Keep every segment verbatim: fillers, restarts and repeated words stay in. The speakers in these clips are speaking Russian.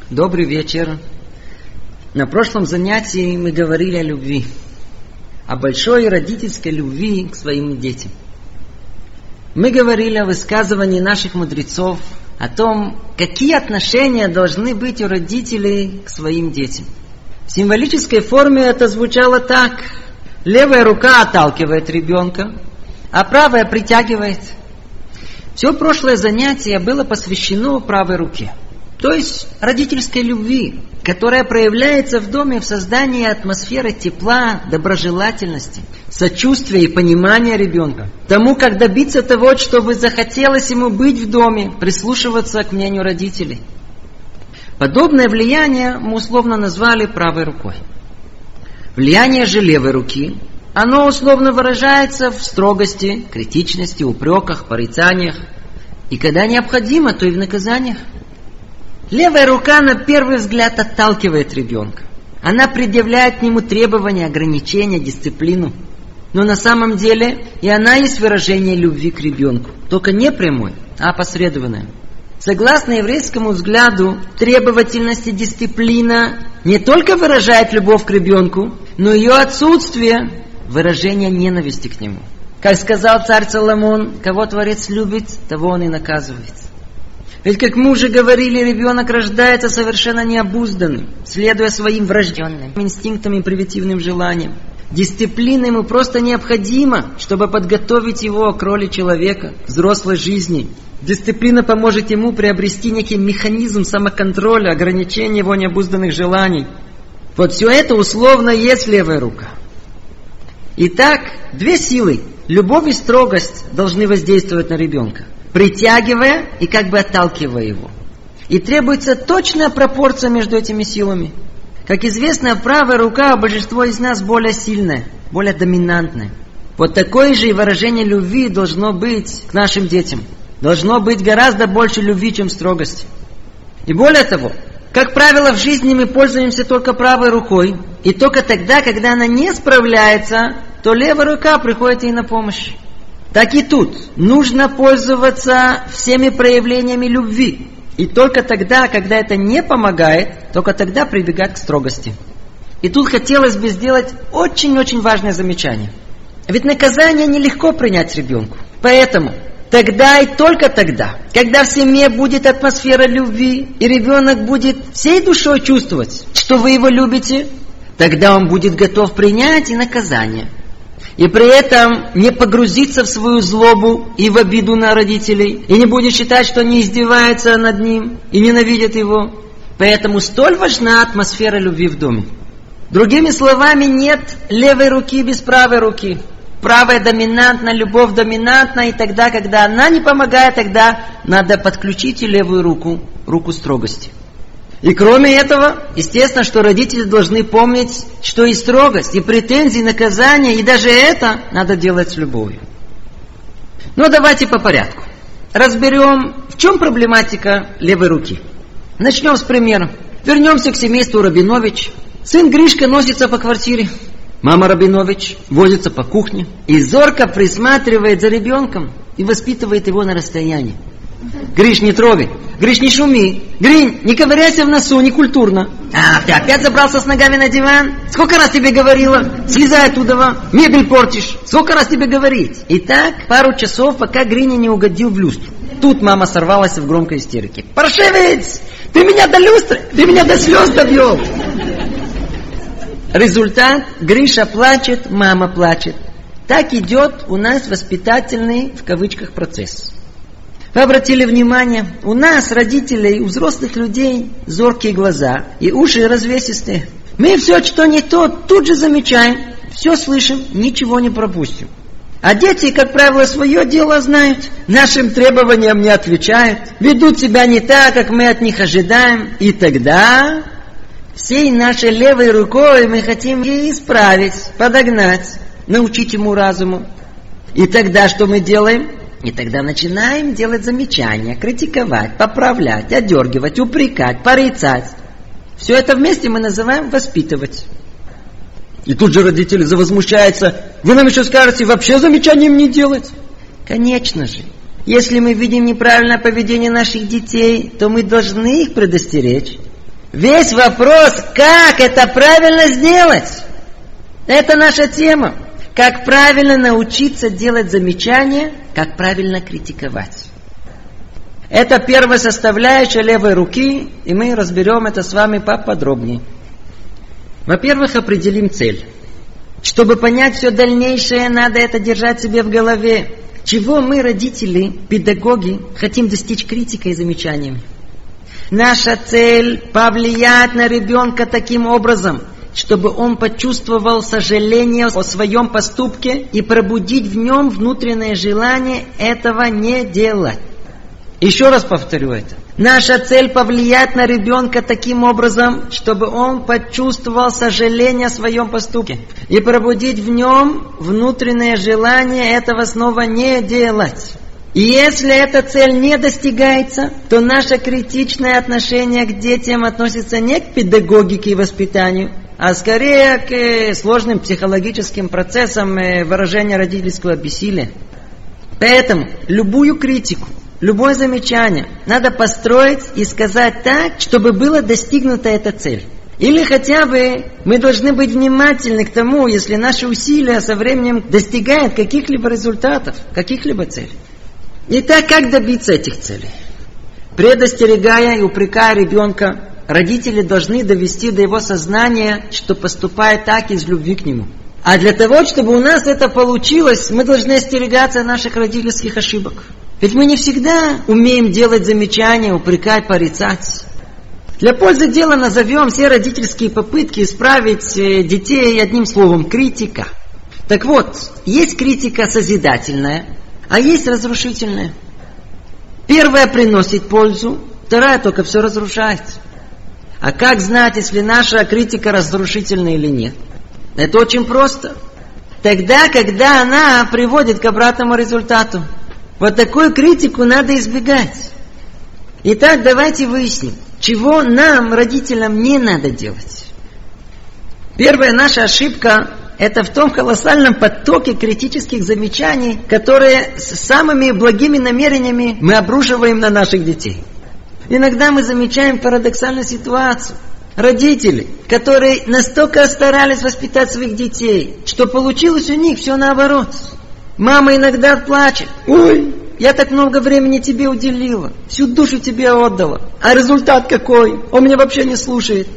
Добрый вечер. На прошлом занятии мы говорили о любви, о большой родительской любви к своим детям. Мы говорили о высказывании наших мудрецов, о том, какие отношения должны быть у родителей к своим детям. В символической форме это звучало так: левая рука отталкивает ребенка, а правая притягивает. Все прошлое занятие было посвящено правой руке, то есть родительской любви, которая проявляется в доме в создании атмосферы тепла, доброжелательности, сочувствия и понимания ребенка, тому, как добиться того, чтобы захотелось ему быть в доме, прислушиваться к мнению родителей. Подобное влияние мы условно назвали правой рукой. Влияние же левой руки, оно условно выражается в строгости, критичности, упреках, порицаниях, и когда необходимо, то и в наказаниях. Левая рука на первый взгляд отталкивает ребенка. Она предъявляет к нему требования, ограничения, дисциплину. Но на самом деле и она есть выражение любви к ребенку, только не прямой, а опосредованное. Согласно еврейскому взгляду, требовательность и дисциплина не только выражает любовь к ребенку, но ее отсутствие – выражение ненависти к нему. Как сказал царь Соломон: кого Творец любит, того он и наказывает. Ведь, как мы уже говорили, ребенок рождается совершенно необузданным, следуя своим врожденным инстинктам и примитивным желаниям. Дисциплина ему просто необходима, чтобы подготовить его к роли человека, к взрослой жизни. Дисциплина поможет ему приобрести некий механизм самоконтроля, ограничения его необузданных желаний. Вот все это условно есть левая рука. Итак, две силы, любовь и строгость, должны воздействовать на ребенка, притягивая и как бы отталкивая его. И требуется точная пропорция между этими силами. Как известно, правая рука у большинства из нас более сильная, более доминантная. Вот такое же и выражение любви должно быть к нашим детям. Должно быть гораздо больше любви, чем строгости. И более того, как правило, в жизни мы пользуемся только правой рукой, и только тогда, когда она не справляется, то левая рука приходит ей на помощь. Так и тут нужно пользоваться всеми проявлениями любви. И только тогда, когда это не помогает, только тогда прибегать к строгости. И тут хотелось бы сделать очень-очень важное замечание. Ведь наказание нелегко принять ребенку. Поэтому тогда и только тогда, когда в семье будет атмосфера любви, и ребенок будет всей душой чувствовать, что вы его любите, тогда он будет готов принять и наказание. И при этом не погрузиться в свою злобу и в обиду на родителей, и не будет считать, что они издеваются над ним и ненавидят его. Поэтому столь важна атмосфера любви в доме. Другими словами, нет левой руки без правой руки. Правая доминантна, любовь доминантна, и тогда, когда она не помогает, тогда надо подключить и левую руку, руку строгости. И кроме этого, естественно, что родители должны помнить, что и строгость, и претензии, и наказания, и даже это надо делать с любовью. Но давайте по порядку. Разберем, в чем проблематика левой руки. Начнем с примера. Вернемся к семейству Рабинович. Сын Гришка носится по квартире. Мама Рабинович возится по кухне и зорко присматривает за ребенком и воспитывает его на расстоянии. Гриш, не трогай. Гриш, не шуми. Гринь, не ковыряйся в носу, не культурно. А, ты опять забрался с ногами на диван? Сколько раз тебе говорила? Слезай оттуда, мебель портишь. Сколько раз тебе говорить? И так пару часов, пока Гриня не угодил в люстру. Тут мама сорвалась в громкой истерике. Паршивец! Ты меня до люстры, ты меня до слез довел. Результат: Гриша плачет, мама плачет. Так идет у нас воспитательный, в кавычках, процесс. Вы обратили внимание, у нас, родителей, у взрослых людей, зоркие глаза и уши развесистые. Мы все, что не то, тут же замечаем, все слышим, ничего не пропустим. А дети, как правило, свое дело знают, нашим требованиям не отвечают, ведут себя не так, как мы от них ожидаем. И тогда всей нашей левой рукой мы хотим ей исправить, подогнать, научить ему разуму. И тогда что мы делаем? И тогда начинаем делать замечания, критиковать, поправлять, одергивать, упрекать, порицать. Все это вместе мы называем воспитывать. И тут же родители завозмущаются: вы нам еще скажете вообще замечаний им не делать? Конечно же. Если мы видим неправильное поведение наших детей, то мы должны их предостеречь. Весь вопрос, как это правильно сделать. Это наша тема. Как правильно научиться делать замечания, как правильно критиковать. Это первая составляющая левой руки, и мы разберем это с вами поподробнее. Во-первых, определим цель. Чтобы понять все дальнейшее, надо это держать себе в голове. Чего мы, родители, педагоги, хотим достичь критикой и замечаниями? Наша цель – повлиять на ребенка таким образом, чтобы он почувствовал сожаление о своем поступке и пробудить в нем внутреннее желание этого не делать. Еще раз повторю это. Наша цель – повлиять на ребенка таким образом, чтобы он почувствовал сожаление о своем поступке и пробудить в нем внутреннее желание этого снова не делать. И если эта цель не достигается, то наше критичное отношение к детям относится не к педагогике и воспитанию, а скорее к сложным психологическим процессам выражения родительского бессилия. Поэтому любую критику, любое замечание надо построить и сказать так, чтобы была достигнута эта цель. Или хотя бы мы должны быть внимательны к тому, если наши усилия со временем достигают каких-либо результатов, каких-либо целей. Итак, как добиться этих целей? Предостерегая и упрекая ребенка, родители должны довести до его сознания, что поступает так из любви к нему. А для того, чтобы у нас это получилось, мы должны остерегаться наших родительских ошибок. Ведь мы не всегда умеем делать замечания, упрекать, порицать. Для пользы дела назовем все родительские попытки исправить детей одним словом – критика. Так вот, есть критика созидательная, а есть разрушительная. Первая приносит пользу, вторая только все разрушает. А как знать, если наша критика разрушительная или нет? Это очень просто. Тогда, когда она приводит к обратному результату. Вот такую критику надо избегать. Итак, давайте выясним, чего нам, родителям, не надо делать. Первая наша ошибка – это в том колоссальном потоке критических замечаний, которые с самыми благими намерениями мы обрушиваем на наших детей. Иногда мы замечаем парадоксальную ситуацию. Родители, которые настолько старались воспитать своих детей, что получилось у них все наоборот. Мама иногда плачет. Ой, я так много времени тебе уделила, всю душу тебе отдала. А результат какой? Он меня вообще не слушает.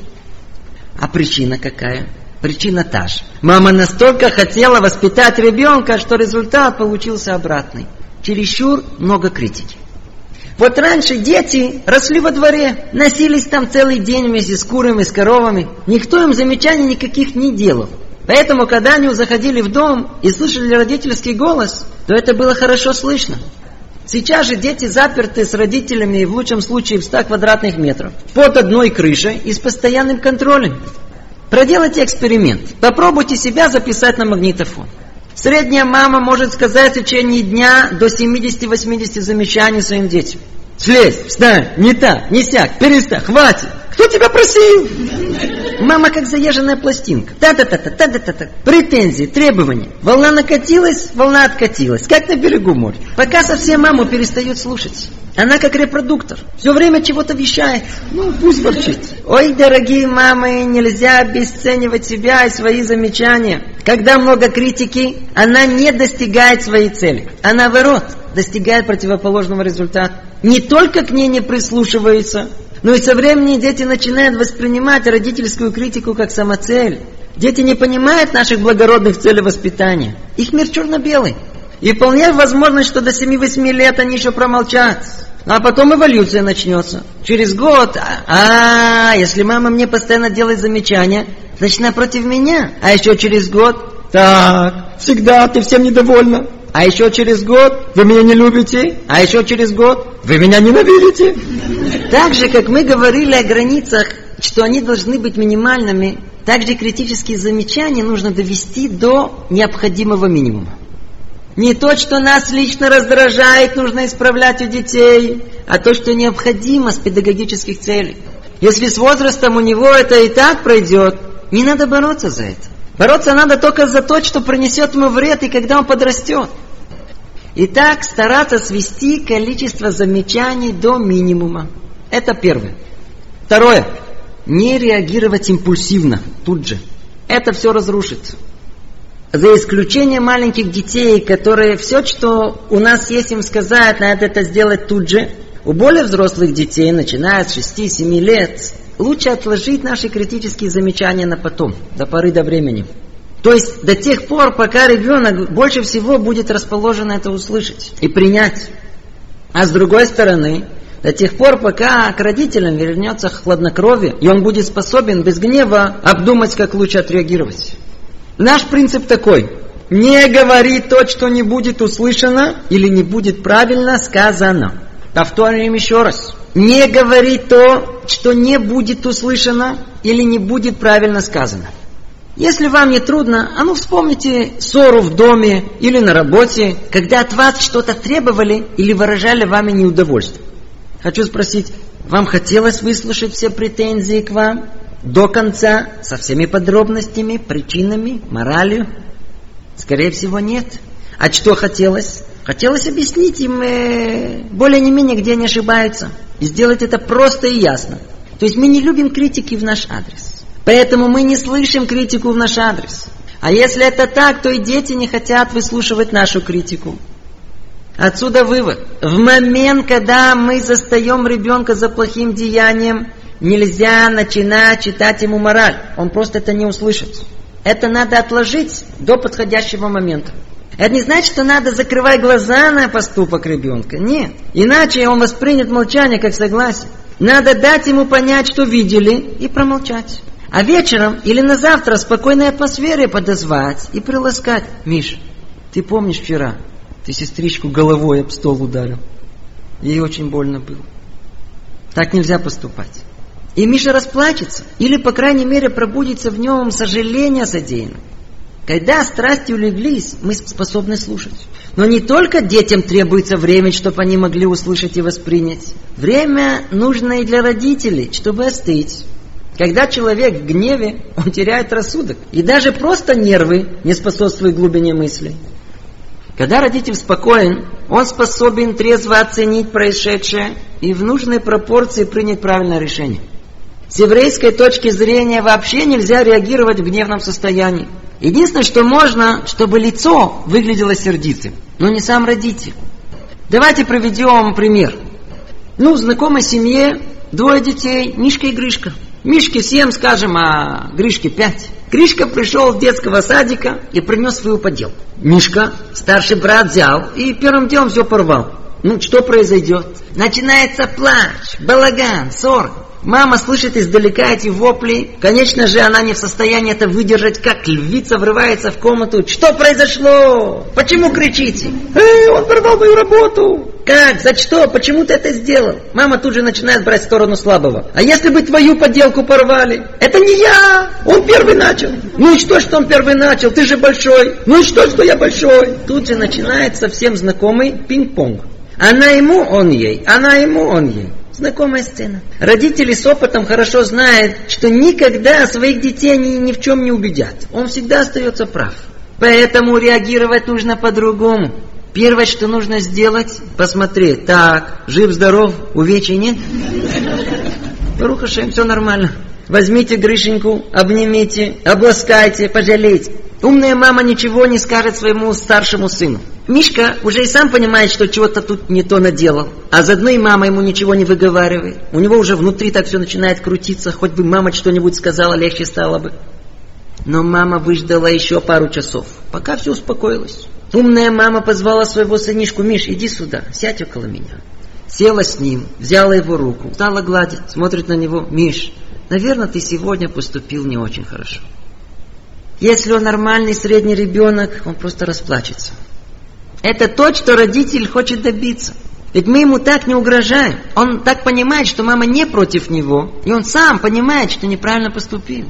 А причина какая? Причина та же. Мама настолько хотела воспитать ребенка, что результат получился обратный. Чересчур много критики. Вот раньше дети росли во дворе, носились там целый день вместе с курами, с коровами. Никто им замечаний никаких не делал. Поэтому, когда они заходили в дом и слышали родительский голос, то это было хорошо слышно. Сейчас же дети заперты с родителями в лучшем случае в ста квадратных метрах, под одной крышей и с постоянным контролем. Проделайте эксперимент. Попробуйте себя записать на магнитофон. Средняя мама может сказать в течение дня до семьдесят-восемьдесят замечаний своим детям. Слезь, встань, не так, не сяк, перестань, хватит. Кто тебя просил? Мама как заезженная пластинка. Та-та-та-та, та-та-та-та. Претензии, требования. Волна накатилась, волна откатилась. Как на берегу моря. Пока совсем маму перестают слушать. Она как репродуктор. Все время чего-то вещает. Ну, пусть ворчит. Ой, дорогие мамы, нельзя обесценивать себя и свои замечания. Когда много критики, она не достигает своей цели. А наоборот, достигает противоположного результата. Не только к ней не прислушивается, но и со временем дети начинают воспринимать родительскую критику как самоцель. Дети не понимают наших благородных целей воспитания. Их мир черно-белый. И вполне возможно, что до семи-восьми лет они еще промолчат. А потом эволюция начнется. Через год, а, если мама мне постоянно делает замечания, значит она против меня. А еще через год, так, всегда ты всем недовольна. А еще через год вы меня не любите. А еще через год вы меня ненавидите. Так же, как мы говорили о границах, что они должны быть минимальными, так же критические замечания нужно довести до необходимого минимума. Не то, что нас лично раздражает, нужно исправлять у детей, а то, что необходимо с педагогических целей. Если с возрастом у него это и так пройдет, не надо бороться за это. Бороться надо только за то, что принесет ему вред, и когда он подрастет. Итак, стараться свести количество замечаний до минимума. Это первое. Второе. не реагировать импульсивно, тут же. Это все разрушит. За исключением маленьких детей, которые все, что у нас есть им сказать, надо это сделать тут же. У более взрослых детей, начиная с шести-семи лет, лучше отложить наши критические замечания на потом, до поры до времени. То есть до тех пор, пока ребенок больше всего будет расположен это услышать и принять. А с другой стороны, до тех пор, пока к родителям вернется хладнокровие, и он будет способен без гнева обдумать, как лучше отреагировать. Наш принцип такой: не говори то, что не будет услышано или не будет правильно сказано. Повторим еще раз. Не говори то, что не будет услышано или не будет правильно сказано. Если вам не трудно, а ну вспомните ссору в доме или на работе, когда от вас что-то требовали или выражали вами неудовольствие. Хочу спросить, вам хотелось выслушать все претензии к вам до конца, со всеми подробностями, причинами, моралью? Скорее всего, нет. А что хотелось? Хотелось объяснить им э, более не менее, где они ошибаются. И сделать это просто и ясно. То есть мы не любим критики в наш адрес. Поэтому мы не слышим критику в наш адрес. А если это так, то и дети не хотят выслушивать нашу критику. Отсюда вывод. В момент, когда мы застаем ребенка за плохим деянием, нельзя начинать читать ему мораль. Он просто это не услышит. Это надо отложить до подходящего момента. Это не значит, что надо закрывать глаза на поступок ребенка. Нет. Иначе он воспринят молчание как согласие. Надо дать ему понять, что видели, и промолчать. А вечером или на завтра в спокойной атмосфере подозвать и приласкать. Миш, ты помнишь вчера, ты сестричку головой об стол ударил? Ей очень больно было. Так нельзя поступать. И Миша расплачется, или, по крайней мере, пробудится в нем сожаление о содеянном. Когда страсти улеглись, мы способны слушать. Но не только детям требуется время, чтобы они могли услышать и воспринять. Время нужно и для родителей, чтобы остыть. Когда человек в гневе, он теряет рассудок. И даже просто нервы не способствуют глубине мысли. Когда родитель спокоен, он способен трезво оценить происшедшее и в нужной пропорции принять правильное решение. С еврейской точки зрения вообще нельзя реагировать в гневном состоянии. Единственное, что можно, чтобы лицо выглядело сердитым, но не сам родитель. Давайте приведем пример. Ну, в знакомой семье двое детей, Мишка и Гришка. Мишке семь, скажем, а Гришке пять. Гришка пришел с детского садика и принес свою поделку. Мишка, старший брат, взял и первым делом все порвал. Ну, что произойдет? Начинается плач, балаган, ссор. Мама слышит издалека эти вопли. Конечно же, она не в состоянии это выдержать, как львица врывается в комнату. Что произошло? Почему кричите? Эй, он порвал мою работу. Как? За что? Почему ты это сделал? Мама тут же начинает брать сторону слабого. А если бы твою поделку порвали? Это не я! Он первый начал. Ну и что, что он первый начал? Ты же большой. Ну и что, что я большой? Тут же начинается всем знакомый пинг-понг. Она ему, он ей. Она ему, он ей. Знакомая сцена. Родители с опытом хорошо знают, что никогда своих детей они ни в чем не убедят. Он всегда остается прав. Поэтому реагировать нужно по-другому. Первое, что нужно сделать, посмотреть. Так, жив-здоров, увечий нет? Барух Ашем, все нормально. Возьмите Гришеньку, обнимите, обласкайте, пожалейте. Умная мама ничего не скажет своему старшему сыну. Мишка уже и сам понимает, что чего-то тут не то наделал. А заодно и мама ему ничего не выговаривает. У него уже внутри так все начинает крутиться. Хоть бы мама что-нибудь сказала, легче стало бы. Но мама выждала еще пару часов, пока все успокоилось. Умная мама позвала своего сынишку: Миш, иди сюда, сядь около меня. Села с ним, взяла его руку, стала гладить, смотрит на него. Миш, наверное, ты сегодня поступил не очень хорошо. Если он нормальный средний ребенок, он просто расплачется. Это то, что родитель хочет добиться. Ведь мы ему так не угрожаем. Он так понимает, что мама не против него, и он сам понимает, что неправильно поступил.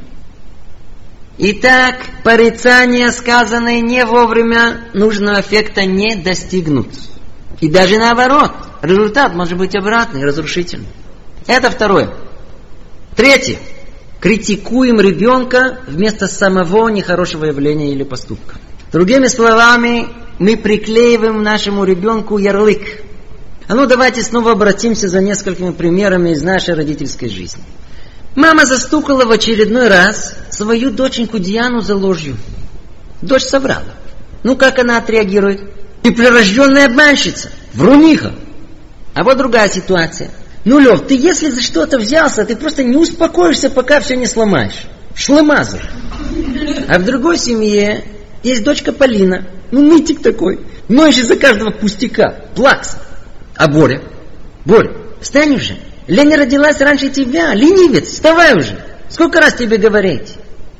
Итак, порицания, сказанные не вовремя, нужного эффекта не достигнут. И даже наоборот, результат может быть обратный, разрушительный. Это второе. Третье. Критикуем ребенка вместо самого нехорошего явления или поступка. Другими словами, мы приклеиваем нашему ребенку ярлык. А ну давайте снова обратимся за несколькими примерами из нашей родительской жизни. Мама застукала в очередной раз свою доченьку Диану за ложью. Дочь соврала. Ну как она отреагирует? Ты прирожденная обманщица, вруниха. А вот другая ситуация. Ну, Лев, ты если за что-то взялся, ты просто не успокоишься, пока все не сломаешь. Шлемазер. А в другой семье есть дочка Полина. Ну, нытик такой. Ноешь из-за каждого пустяка. Плакс. А Боря? Боря, встань уже. Леня родилась раньше тебя. Ленивец, вставай уже. Сколько раз тебе говорить?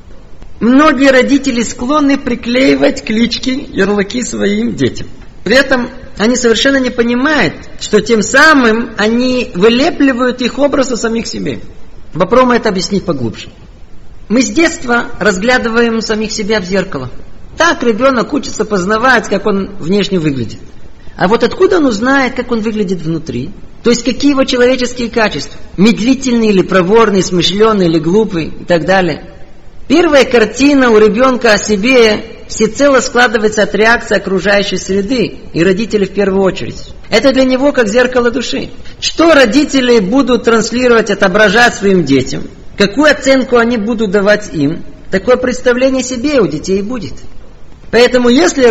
Многие родители склонны приклеивать клички, ярлыки своим детям. При этом они совершенно не понимают, что тем самым они вылепливают их образ у самих себе. Попробуем это объяснить поглубже. Мы с детства разглядываем самих себя в зеркало. Так ребенок учится познавать, как он внешне выглядит. А вот откуда он узнает, как он выглядит внутри? То есть какие его человеческие качества? Медлительный или проворный, смышленый или глупый и так далее. Первая картина у ребенка о себе всецело складывается от реакции окружающей среды и родителей в первую очередь. Это для него как зеркало души. Что родители будут транслировать, отображать своим детям, какую оценку они будут давать им, такое представление о себе у детей будет. Поэтому если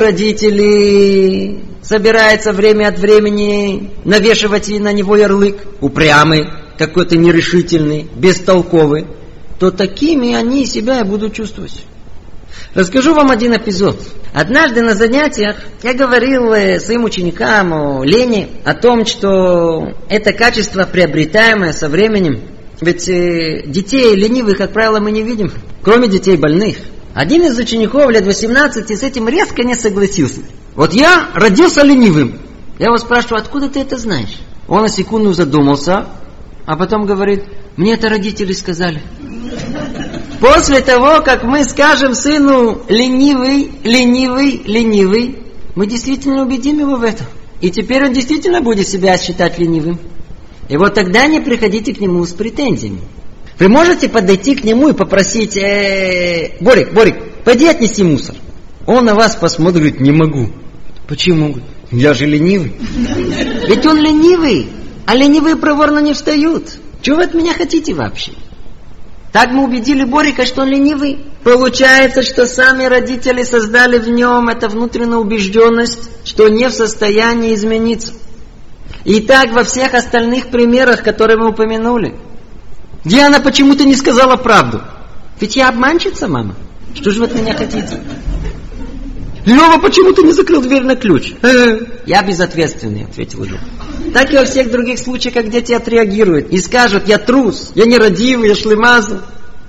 родители собираются время от времени навешивать на него ярлык, упрямый, какой-то нерешительный, бестолковый, то такими они себя и будут чувствовать. Расскажу вам один эпизод. Однажды на занятиях я говорил своим ученикам о лени, о том, что это качество приобретаемое со временем. Ведь детей ленивых, как правило, мы не видим, кроме детей больных. Один из учеников лет восемнадцати с этим резко не согласился. Вот я родился ленивым. Я его спрашиваю, откуда ты это знаешь? Он на секунду задумался, а потом говорит, мне это родители сказали. После того, как мы скажем сыну ленивый, ленивый, ленивый, мы действительно убедим его в этом. И теперь он действительно будет себя считать ленивым. И вот тогда не приходите к нему с претензиями. Вы можете подойти к нему и попросить, э, Борик, Борик, пойди отнеси мусор. Он на вас посмотрит, говорит, не могу. Почему? Я же ленивый. Ведь он ленивый, а ленивые проворно не встают. Чего вы от меня хотите вообще? Так мы убедили Борика, что он ленивый. Получается, что сами родители создали в нем эту внутреннюю убежденность, что не в состоянии измениться. И так во всех остальных примерах, которые мы упомянули. Диана почему-то не сказала правду. Ведь я обманщица, мама. Что же вы от меня хотите? Лева почему-то не закрыл дверь на ключ. Я безответственный, ответил Лева. Так и во всех других случаях, как дети отреагируют и скажут, я трус, я нерадивый, я шлемазл.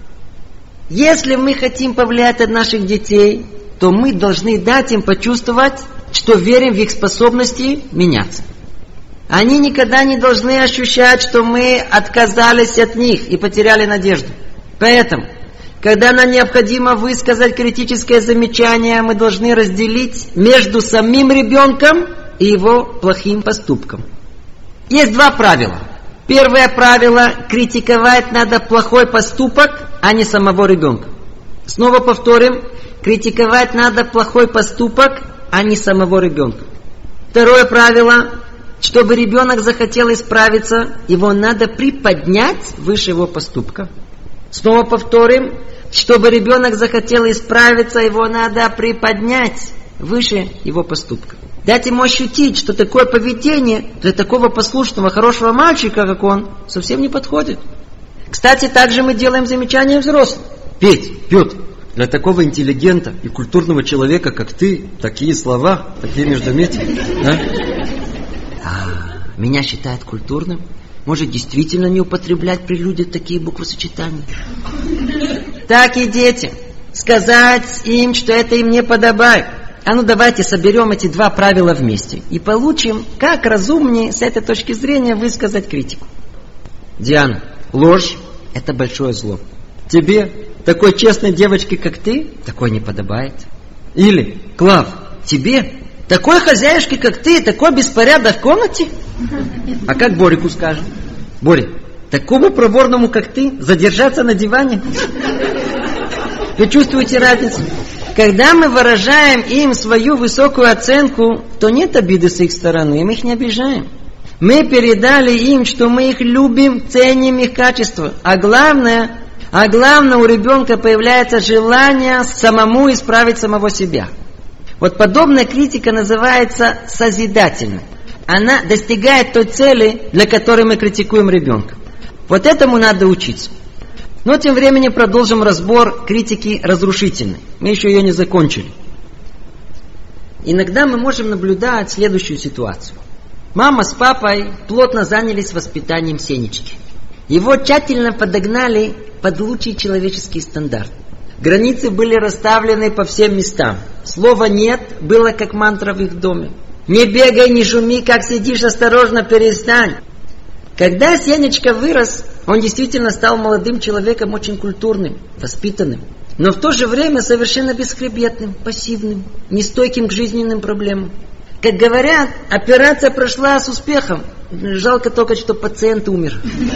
Если мы хотим повлиять на наших детей, то мы должны дать им почувствовать, что верим в их способности меняться. Они никогда не должны ощущать, что мы отказались от них и потеряли надежду. Поэтому, когда нам необходимо высказать критическое замечание, мы должны разделить между самим ребенком и его плохим поступком. Есть два правила. Первое правило – критиковать надо плохой поступок, а не самого ребенка. Снова повторим, критиковать надо плохой поступок, а не самого ребенка. Второе правило – чтобы ребенок захотел исправиться, его надо приподнять выше его поступка. Снова повторим, чтобы ребенок захотел исправиться, его надо приподнять выше его поступка. Дать ему ощутить, что такое поведение для такого послушного, хорошего мальчика, как он, совсем не подходит. Кстати, также мы делаем замечания взрослым. Петь, Петр, для такого интеллигента и культурного человека, как ты, такие слова, такие междометия, да? А, меня считают культурным? Может, действительно не употреблять при людях такие буквосочетания? Так и детям. Сказать им, что это им не подобает. А ну давайте соберем эти два правила вместе и получим, как разумнее с этой точки зрения высказать критику. Диана, ложь – это большое зло. Тебе, такой честной девочке, как ты, такое не подобает. Или, Клав, тебе, такой хозяюшке, как ты, такой беспорядок в комнате? А как Борику скажем? Боря, такому проворному, как ты, задержаться на диване? Вы чувствуете разницу? Когда мы выражаем им свою высокую оценку, то нет обиды с их стороны, мы их не обижаем. Мы передали им, что мы их любим, ценим их качества. А главное, а главное, у ребенка появляется желание самому исправить самого себя. Вот подобная критика называется созидательной. Она достигает той цели, для которой мы критикуем ребенка. Вот этому надо учиться. Но тем временем продолжим разбор критики разрушительной. Мы еще ее не закончили. Иногда мы можем наблюдать следующую ситуацию. Мама с папой плотно занялись воспитанием Сенечки. Его тщательно подогнали под лучший человеческий стандарт. Границы были расставлены по всем местам. Слова «нет» было как мантра в их доме. «Не бегай, не шуми, как сидишь, осторожно, перестань». Когда Сенечка вырос, он действительно стал молодым человеком, очень культурным, воспитанным, но в то же время совершенно бесхребетным, пассивным, нестойким к жизненным проблемам. Как говорят, операция прошла с успехом. Жалко только, что пациент умер.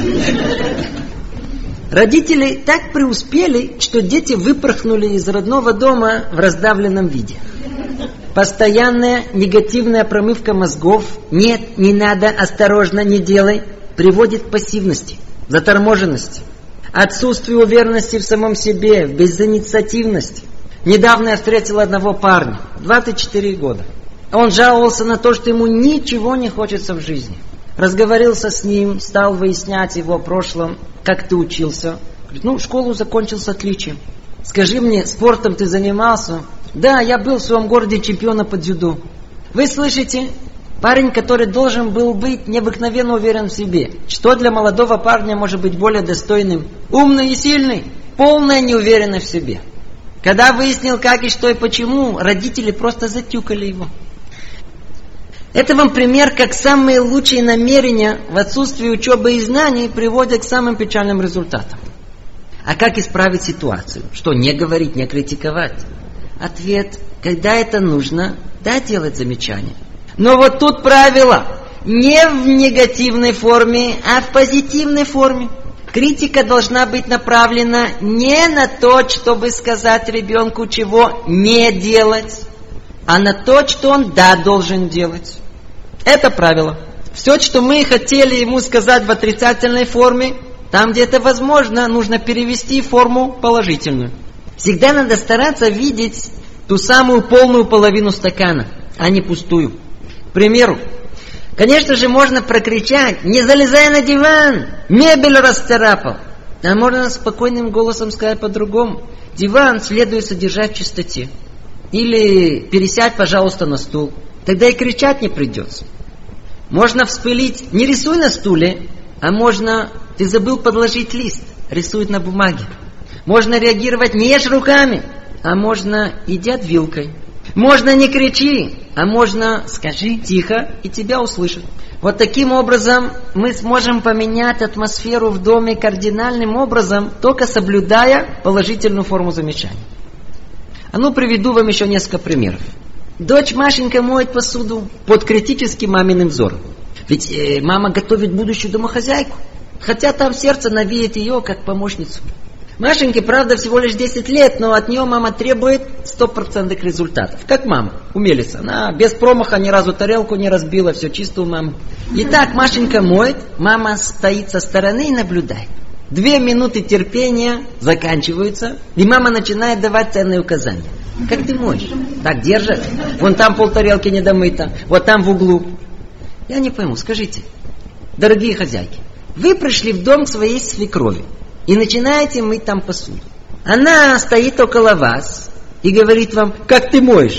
Родители так преуспели, что дети выпорхнули из родного дома в раздавленном виде. Постоянная негативная промывка мозгов, нет, не надо, осторожно, не делай, приводит к пассивности, заторможенности, отсутствию уверенности в самом себе, в безинициативности. Недавно я встретил одного парня, двадцать четыре года. Он жаловался на то, что ему ничего не хочется в жизни. Разговорился с ним, стал выяснять его о прошлом, как ты учился. Говорит, ну, школу закончил с отличием. Скажи мне, спортом ты занимался? Да, я был в своем городе чемпионом по дзюдо. Вы слышите? Парень, который должен был быть необыкновенно уверен в себе. Что для молодого парня может быть более достойным? Умный и сильный, полная неуверенность в себе. Когда выяснил, как и что и почему, родители просто затюкали его. Это вам пример, как самые лучшие намерения в отсутствии учебы и знаний приводят к самым печальным результатам. А как исправить ситуацию? Что, не говорить, не критиковать? Ответ, когда это нужно, да, делать замечания. Но вот тут правило, не в негативной форме, а в позитивной форме. Критика должна быть направлена не на то, чтобы сказать ребенку, чего не делать, а на то, что он да должен делать. Это правило. Все, что мы хотели ему сказать в отрицательной форме, там, где это возможно, нужно перевести в форму положительную. Всегда надо стараться видеть ту самую полную половину стакана, а не пустую. К примеру, конечно же, можно прокричать: «Не залезай на диван! Мебель расцарапал!» А можно спокойным голосом сказать по-другому: «Диван следует содержать в чистоте». Или «Пересядь, пожалуйста, на стул». Тогда и кричать не придется. Можно вспылить: «Не рисуй на стуле», а можно «Ты забыл подложить лист, рисует на бумаге». Можно реагировать: «Не ешь руками», а можно «Едят вилкой». Можно «Не кричи», а можно «Скажи тихо», и тебя услышат. Вот таким образом мы сможем поменять атмосферу в доме кардинальным образом, только соблюдая положительную форму замечания. А ну, приведу вам еще несколько примеров. Дочь Машенька моет посуду под критическим маминым взором. Ведь э, мама готовит будущую домохозяйку, хотя там сердце навеет ее как помощницу. Машеньке, правда, всего лишь десять лет, но от нее мама требует стопроцентных результатов. Как мама, умелица. Она без промаха ни разу тарелку не разбила, все чисто у мамы. Итак, Машенька моет, мама стоит со стороны и наблюдает. Две минуты терпения заканчиваются, и мама начинает давать ценные указания. Как ты моешь? Так держат. Вон там полтарелки недомыто, вот там в углу. Я не пойму, скажите, дорогие хозяйки, вы пришли в дом к своей свекрови и начинаете мыть там посуду. Она стоит около вас и говорит вам: как ты моешь?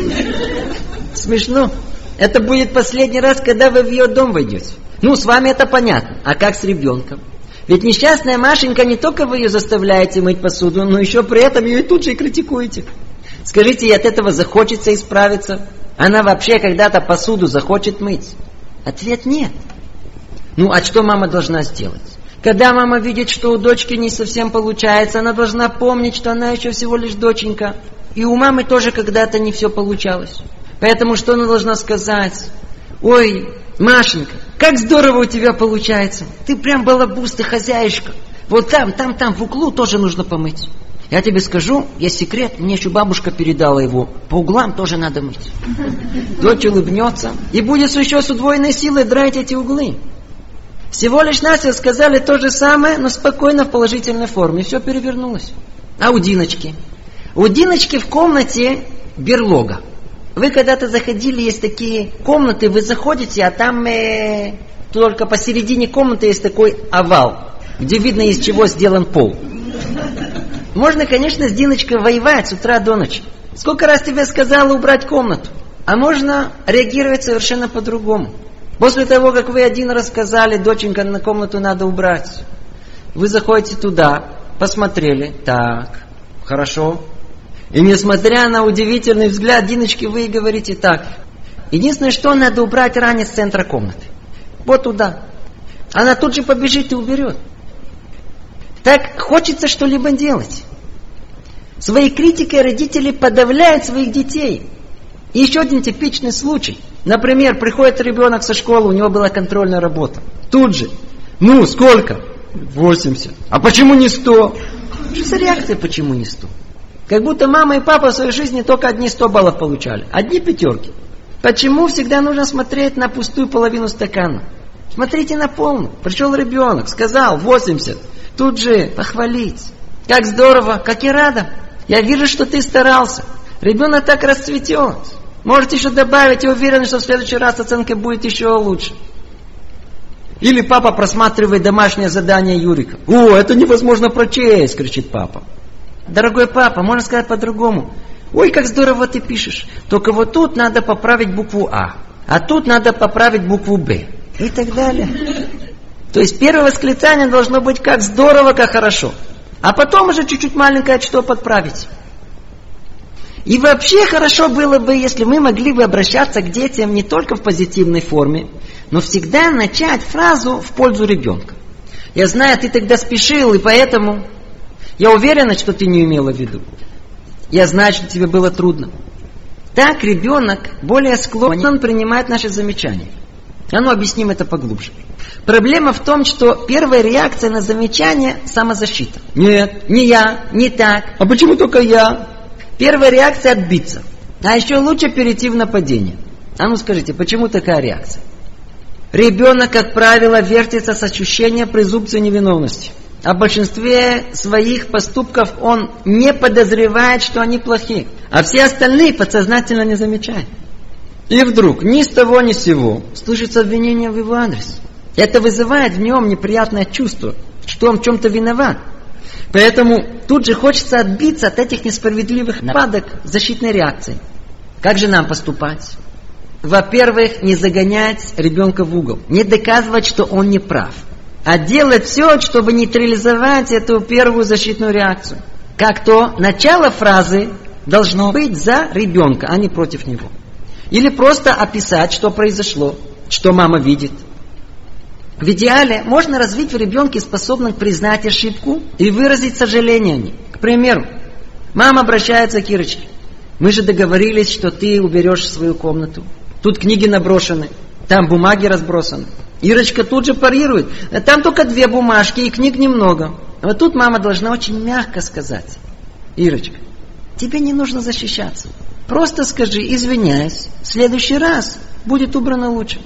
Смешно. Это будет последний раз, когда вы в ее дом войдете. Ну, с вами это понятно. А как с ребенком? Ведь несчастная Машенька, не только вы ее заставляете мыть посуду, но еще при этом ее и тут же и критикуете. Скажите, ей от этого захочется исправиться? Она вообще когда-то посуду захочет мыть? Ответ нет. Ну, а что мама должна сделать? Когда мама видит, что у дочки не совсем получается, она должна помнить, что она еще всего лишь доченька. И у мамы тоже когда-то не все получалось. Поэтому что она должна сказать? Ой, Машенька, как здорово у тебя получается. Ты прям балабуз, ты хозяюшка. Вот там, там, там в углу тоже нужно помыть. Я тебе скажу, есть секрет, мне еще бабушка передала его. По углам тоже надо мыть. Дочь улыбнется и будет еще с удвоенной силой драть эти углы. Всего лишь Насте сказали то же самое, но спокойно в положительной форме. Все перевернулось. А у Диночки? У Диночки в комнате берлога. Вы когда-то заходили, есть такие комнаты, вы заходите, а там э, только посередине комнаты есть такой овал, где видно, из чего сделан пол. Можно, конечно, с Диночкой воевать с утра до ночи. Сколько раз тебе сказала убрать комнату? А можно реагировать совершенно по-другому. После того, как вы один раз сказали, доченька, на комнату надо убрать, вы заходите туда, посмотрели, так, хорошо. И несмотря на удивительный взгляд Диночки, вы говорите так. Единственное, что надо убрать ранее с центра комнаты. Вот туда. Она тут же побежит и уберет. Так хочется что-либо делать. Своей критикой родители подавляют своих детей. И еще один типичный случай. Например, приходит ребенок со школы, у него была контрольная работа. Тут же. Ну, сколько? восемьдесят. А почему не сто? Что за реакция, почему не сто? Как будто мама и папа в своей жизни только одни сто баллов получали. Одни пятерки. Почему всегда нужно смотреть на пустую половину стакана? Смотрите на полную. Пришел ребенок, сказал восемьдесят. Тут же похвалить. Как здорово, как я рада. Я вижу, что ты старался. Ребенок так расцветет. Можете еще добавить, я уверен, что в следующий раз оценка будет еще лучше. Или папа просматривает домашнее задание Юрика. О, это невозможно прочесть, кричит папа. Дорогой папа, можно сказать по-другому. Ой, как здорово ты пишешь. Только вот тут надо поправить букву А. А тут надо поправить букву Б. И так далее. То есть первое восклицание должно быть как здорово, как хорошо. А потом уже чуть-чуть маленькое что подправить. И вообще хорошо было бы, если мы могли бы обращаться к детям не только в позитивной форме, но всегда начать фразу в пользу ребенка. Я знаю, ты тогда спешил, и поэтому я уверена, что ты не имела в виду. Я знаю, что тебе было трудно. Так ребенок более склонен принимать наши замечания. А ну, объясним это поглубже. Проблема в том, что первая реакция на замечание – самозащита. Нет, не я, не так. А почему только я? Первая реакция – отбиться. А еще лучше перейти в нападение. А ну скажите, почему такая реакция? Ребенок, как правило, вертится с ощущением презумпции невиновности. А в большинстве своих поступков он не подозревает, что они плохие. А все остальные подсознательно не замечают. И вдруг, ни с того ни с сего, слышится обвинение в его адрес. Это вызывает в нем неприятное чувство, что он в чем-то виноват. Поэтому тут же хочется отбиться от этих несправедливых нападок защитной реакции. Как же нам поступать? Во-первых, не загонять ребенка в угол, не доказывать, что он не прав, а делать все, чтобы нейтрализовать эту первую защитную реакцию. Как то начало фразы должно быть за ребенка, а не против него. Или просто описать, что произошло, что мама видит. В идеале можно развить в ребенке способность признать ошибку и выразить сожаление о ней. К примеру, мама обращается к Ирочке. Мы же договорились, что ты уберешь свою комнату. Тут книги наброшены, там бумаги разбросаны. Ирочка тут же парирует. Там только две бумажки и книг немного. Вот тут мама должна очень мягко сказать. Ирочка, тебе не нужно защищаться. Просто скажи, извиняюсь, в следующий раз будет убрано лучше.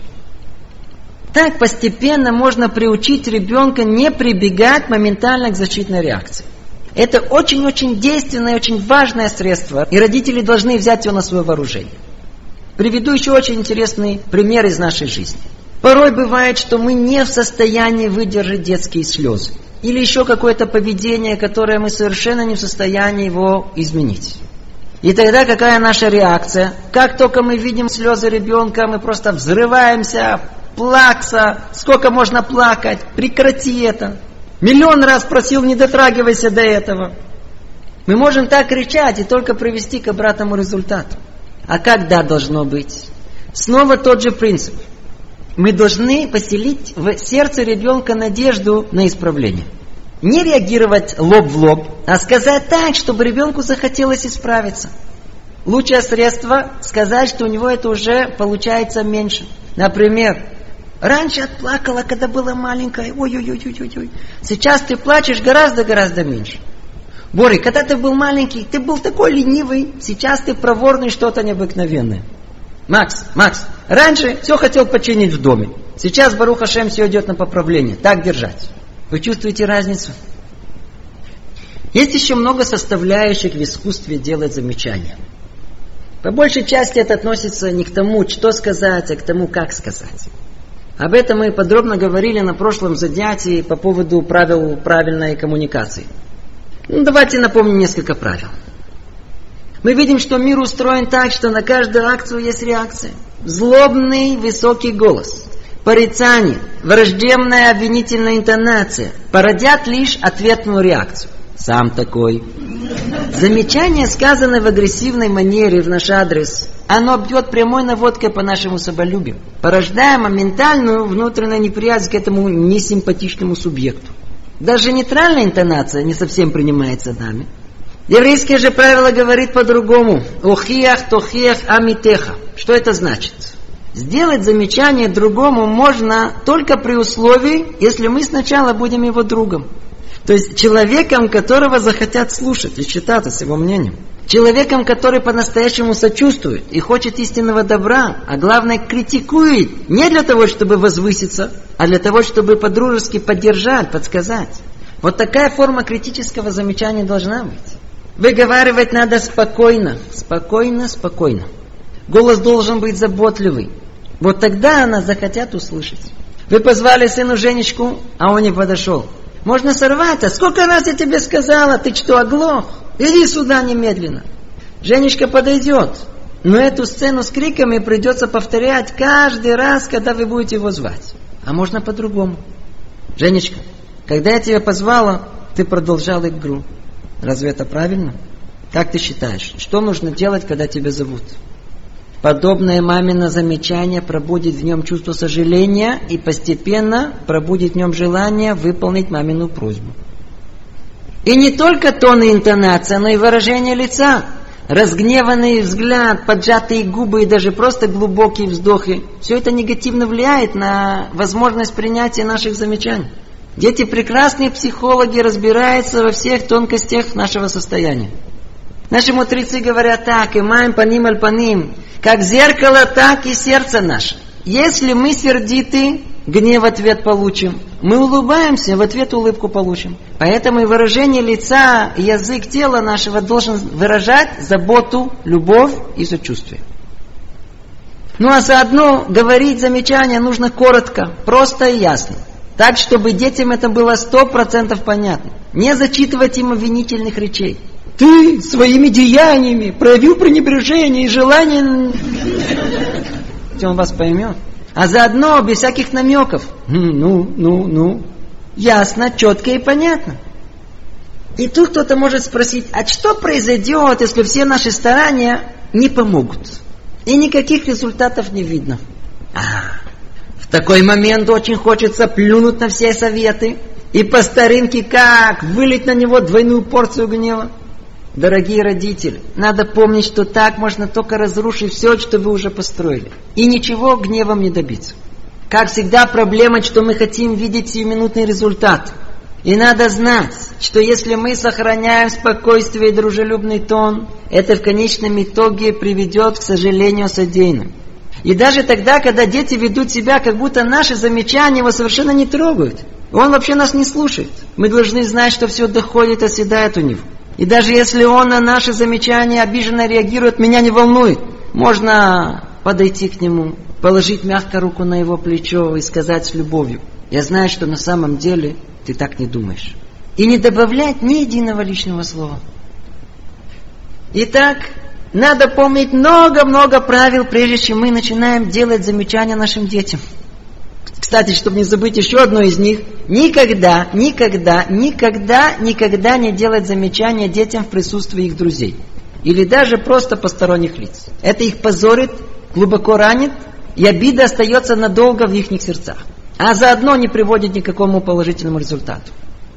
Так постепенно можно приучить ребенка не прибегать моментально к защитной реакции. Это очень-очень действенное, очень важное средство, и родители должны взять его на свое вооружение. Приведу еще очень интересный пример из нашей жизни. Порой бывает, что мы не в состоянии выдержать детские слезы. Или еще какое-то поведение, которое мы совершенно не в состоянии его изменить. И тогда какая наша реакция? Как только мы видим слезы ребенка, мы просто взрываемся, плакса, сколько можно плакать, прекрати это. Миллион раз просил, не дотрагивайся до этого. Мы можем так кричать и только привести к обратному результату. А когда должно быть? Снова тот же принцип. Мы должны поселить в сердце ребенка надежду на исправление. Не реагировать лоб в лоб, а сказать так, чтобы ребенку захотелось исправиться. Лучшее средство сказать, что у него это уже получается меньше. Например, раньше отплакала, когда была маленькая. Ой-ой-ой-ой-ой. Сейчас ты плачешь гораздо-гораздо меньше. Боря, когда ты был маленький, ты был такой ленивый, сейчас ты проворный, что-то необыкновенное. Макс, Макс, раньше все хотел починить в доме. Сейчас, Барух Ашем, все идет на поправление. Так держать. Вы чувствуете разницу? Есть еще много составляющих в искусстве делать замечания. По большей части это относится не к тому, что сказать, а к тому, как сказать. Об этом мы подробно говорили на прошлом занятии по поводу правил правильной коммуникации. Ну, давайте напомним несколько правил. Мы видим, что мир устроен так, что на каждую акцию есть реакция. Злобный высокий голос, порицание, враждебная обвинительная интонация породят лишь ответную реакцию. Сам такой. Замечание, сказанное в агрессивной манере в наш адрес, оно бьет прямой наводкой по нашему соболюбию, порождая моментальную внутреннюю неприязнь к этому несимпатичному субъекту. Даже нейтральная интонация не совсем принимается нами. Еврейское же правило говорит по-другому. Охиях тохиях амитеха. Что это значит? Сделать замечание другому можно только при условии, если мы сначала будем его другом. То есть человеком, которого захотят слушать и считаться с его мнением. Человеком, который по-настоящему сочувствует и хочет истинного добра, а главное критикует не для того, чтобы возвыситься, а для того, чтобы по-дружески поддержать, подсказать. Вот такая форма критического замечания должна быть. Выговаривать надо спокойно, спокойно, спокойно. Голос должен быть заботливый. Вот тогда нас захотят услышать. Вы позвали сыну Женечку, а он не подошел. Можно сорваться. Сколько раз я тебе сказала, ты что, оглох? Иди сюда немедленно. Женечка подойдет. Но эту сцену с криками придется повторять каждый раз, когда вы будете его звать. А можно по-другому. Женечка, когда я тебя позвала, ты продолжал игру. Разве это правильно? Как ты считаешь, что нужно делать, когда тебя зовут? Подобное мамино замечание пробудит в нем чувство сожаления и постепенно пробудит в нем желание выполнить мамину просьбу. И не только тон и интонация, но и выражение лица. Разгневанный взгляд, поджатые губы и даже просто глубокие вздохи. Все это негативно влияет на возможность принятия наших замечаний. Дети прекрасные психологи, разбираются во всех тонкостях нашего состояния. Наши мудрецы говорят так: «Имаем паним аль паним», как зеркало, так и сердце наше. Если мы сердиты, гнев в ответ получим. Мы улыбаемся, в ответ улыбку получим. Поэтому и выражение лица, и язык тела нашего должен выражать заботу, любовь и сочувствие. Ну а заодно говорить замечания нужно коротко, просто и ясно. Так, чтобы детям это было сто процентов понятно. Не зачитывать им обвинительных речей. Ты своими деяниями проявил пренебрежение и желание... Он вас поймет. А заодно без всяких намеков. Ну, ну, ну. Ясно, четко и понятно. И тут кто-то может спросить, а что произойдет, если все наши старания не помогут? И никаких результатов не видно. А, в такой момент очень хочется плюнуть на все советы и по старинке как вылить на него двойную порцию гнева. Дорогие родители, надо помнить, что так можно только разрушить все, что вы уже построили. И ничего гневом не добиться. Как всегда, проблема, что мы хотим видеть сиюминутный результат. И надо знать, что если мы сохраняем спокойствие и дружелюбный тон, это в конечном итоге приведет к сожалению содеянным. И даже тогда, когда дети ведут себя, как будто наши замечания его совершенно не трогают. Он вообще нас не слушает. Мы должны знать, что все доходит, оседает у него. И даже если он на наши замечания обиженно реагирует, меня не волнует. Можно подойти к нему, положить мягко руку на его плечо и сказать с любовью: я знаю, что на самом деле ты так не думаешь. И не добавлять ни единого лишнего слова. Итак, надо помнить много-много правил, прежде чем мы начинаем делать замечания нашим детям. Кстати, чтобы не забыть еще одно из них: никогда, никогда, никогда, никогда не делать замечания детям в присутствии их друзей. Или даже просто посторонних лиц. Это их позорит, глубоко ранит, и обида остается надолго в их сердцах. А заодно не приводит ни к какому положительному результату.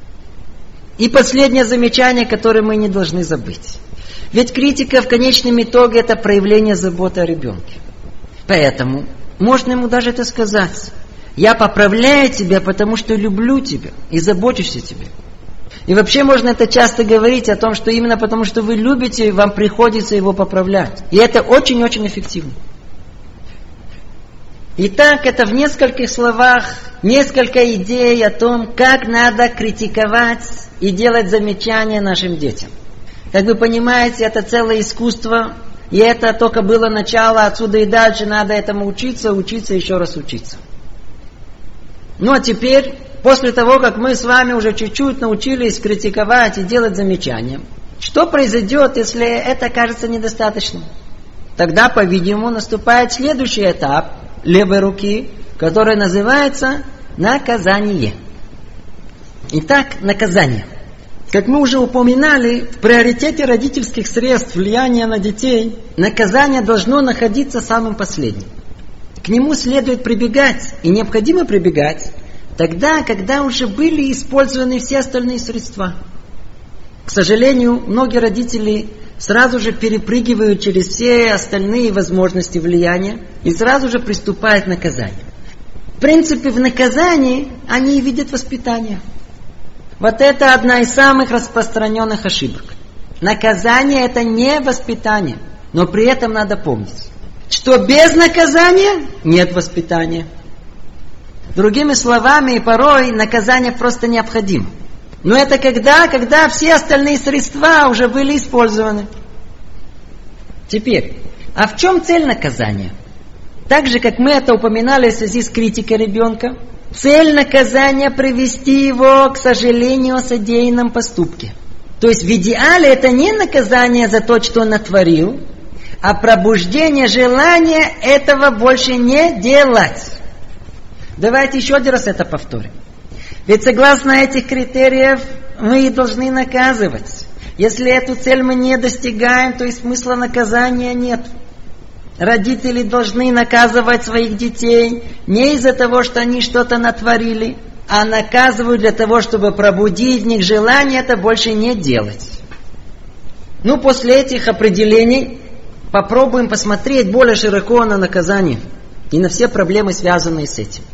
И последнее замечание, которое мы не должны забыть. Ведь критика в конечном итоге это проявление заботы о ребенке. Поэтому можно ему даже это сказать: я поправляю тебя, потому что люблю тебя и забочусь о тебе. И вообще можно это часто говорить о том, что именно потому, что вы любите, вам приходится его поправлять. И это очень-очень эффективно. Итак, это в нескольких словах несколько идей о том, как надо критиковать и делать замечания нашим детям. Как вы понимаете, это целое искусство, и это только было начало, отсюда и дальше надо этому учиться, учиться, еще раз учиться. Ну а теперь, после того, как мы с вами уже чуть-чуть научились критиковать и делать замечания, что произойдет, если это кажется недостаточным? Тогда, по-видимому, наступает следующий этап левой руки, который называется наказание. Итак, наказание. Как мы уже упоминали, в приоритете родительских средств влияния на детей наказание должно находиться самым последним. К нему следует прибегать, и необходимо прибегать, тогда, когда уже были использованы все остальные средства. К сожалению, многие родители сразу же перепрыгивают через все остальные возможности влияния и сразу же приступают к наказанию. В принципе, в наказании они видят воспитание. Вот это одна из самых распространенных ошибок. Наказание – это не воспитание, но при этом надо помнить, что без наказания нет воспитания. Другими словами, порой наказание просто необходимо. Но это когда, когда все остальные средства уже были использованы. Теперь, а в чем цель наказания? Так же, как мы это упоминали в связи с критикой ребенка, цель наказания – привести его к сожалению о содеянном поступке. То есть в идеале это не наказание за то, что он натворил, а пробуждение желания этого больше не делать. Давайте еще один раз это повторим. Ведь согласно этих критериев мы и должны наказывать. Если эту цель мы не достигаем, то и смысла наказания нет. Родители должны наказывать своих детей не из-за того, что они что-то натворили, а наказывают для того, чтобы пробудить в них желание это больше не делать. Ну, после этих определений попробуем посмотреть более широко на наказание и на все проблемы, связанные с этим.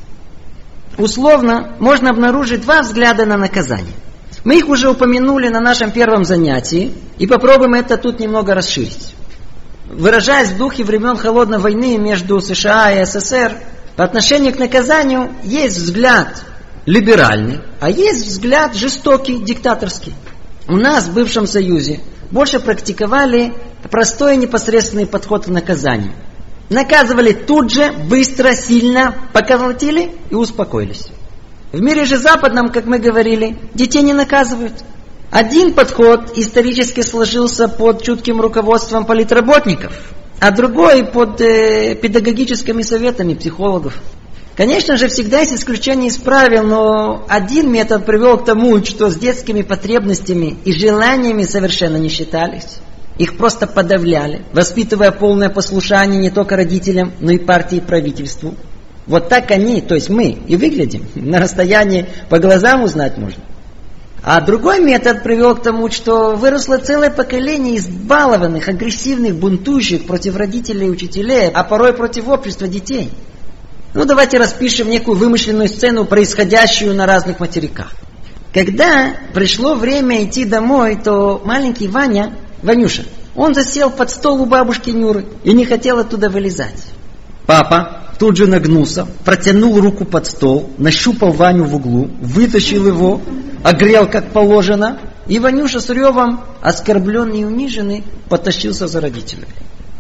Условно можно обнаружить два взгляда на наказание. Мы их уже упомянули на нашем первом занятии, и попробуем это тут немного расширить. Выражаясь в духе времен холодной войны между США и СССР, по отношению к наказанию есть взгляд либеральный, а есть взгляд жестокий, диктаторский. У нас в бывшем Союзе больше практиковали простой и непосредственный подход к наказанию. Наказывали тут же, быстро, сильно, поколотили и успокоились. В мире же западном, как мы говорили, детей не наказывают. Один подход исторически сложился под чутким руководством политработников, а другой под э, педагогическими советами психологов. Конечно же, всегда есть исключения из правил, но один метод привел к тому, что с детскими потребностями и желаниями совершенно не считались. Их просто подавляли, воспитывая полное послушание не только родителям, но и партии и правительству. Вот так они, то есть мы, и выглядим. На расстоянии по глазам узнать можно. А другой метод привел к тому, что выросло целое поколение избалованных, агрессивных, бунтующих против родителей и учителей, а порой против общества детей. Ну, давайте распишем некую вымышленную сцену, происходящую на разных материках. Когда пришло время идти домой, то маленький Ваня, Ванюша, он засел под стол у бабушки Нюры и не хотел оттуда вылезать. Папа тут же нагнулся, протянул руку под стол, нащупал Ваню в углу, вытащил его, огрел как положено, и Ванюша с ревом, оскорбленный и униженный, потащился за родителями.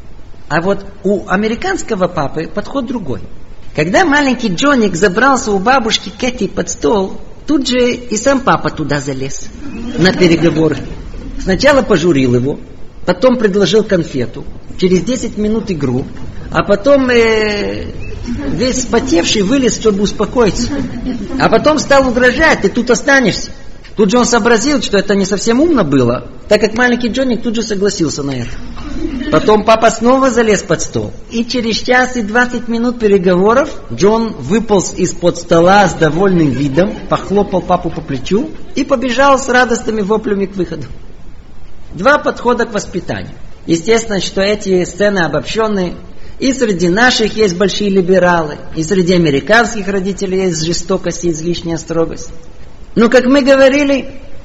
А вот у американского папы подход другой. Когда маленький Джоник забрался у бабушки Кэти под стол, тут же и сам папа туда залез на переговоры. Сначала пожурил его, потом предложил конфету, через десять минут игру, а потом э, весь вспотевший вылез, чтобы успокоиться. А потом стал угрожать: ты тут останешься. Тут же он сообразил, что это не совсем умно было, так как маленький Джоник тут же согласился на это. Потом папа снова залез под стол. И через час и двадцать минут переговоров Джон выполз из-под стола с довольным видом, похлопал папу по плечу и побежал с радостными воплями к выходу. Два подхода к воспитанию. Естественно, что эти сцены обобщенные. И среди наших есть большие либералы, и среди американских родителей есть жестокость и излишняя строгость. Но, как мы говорили,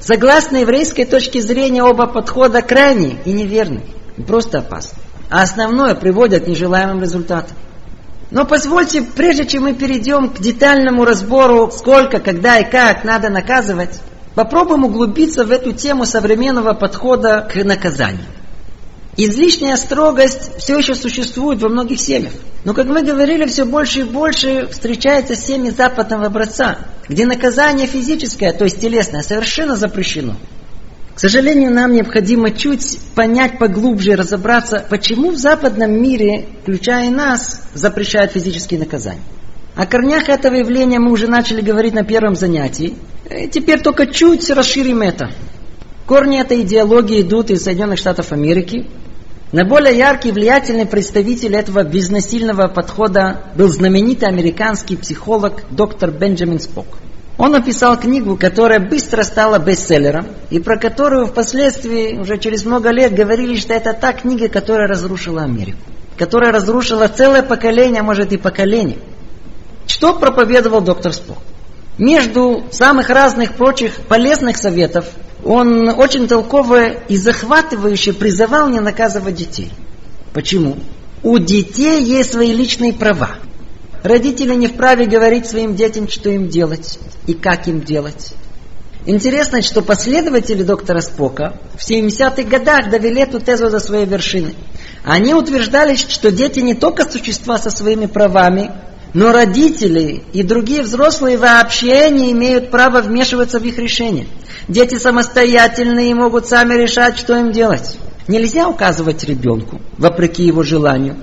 Согласно еврейской точке зрения, оба подхода крайние и неверны, и просто опасны. А основное приводит к нежелаемым результатам. Но позвольте, прежде чем мы перейдем к детальному разбору, сколько, когда и как надо наказывать, попробуем углубиться в эту тему современного подхода к наказанию. Излишняя строгость все еще существует во многих семьях. Но, как мы говорили, все больше и больше встречается семьи западного образца, где наказание физическое, то есть телесное, совершенно запрещено. К сожалению, нам необходимо чуть понять поглубже и разобраться, почему в западном мире, включая и нас, запрещают физические наказания. О корнях этого явления мы уже начали говорить на первом занятии. Теперь только чуть расширим это. Корни этой идеологии идут из Соединенных Штатов Америки. Наиболее яркий и влиятельный представитель этого безнасильного подхода был знаменитый американский психолог доктор Бенджамин Спок. Он написал книгу, которая быстро стала бестселлером, и про которую впоследствии, уже через много лет, говорили, что это та книга, которая разрушила Америку, которая разрушила целое поколение, а может и поколение. Что проповедовал доктор Спок? Между самых разных прочих полезных советов, он очень толково и захватывающе призывал не наказывать детей. Почему? У детей есть свои личные права. Родители не вправе говорить своим детям, что им делать и как им делать. Интересно, что последователи доктора Спока в семидесятых годах довели эту тезу до своей вершины. Они утверждали, что дети не только существа со своими правами, но родители и другие взрослые вообще не имеют права вмешиваться в их решения. Дети самостоятельные и могут сами решать, что им делать. Нельзя указывать ребенку, вопреки его желанию.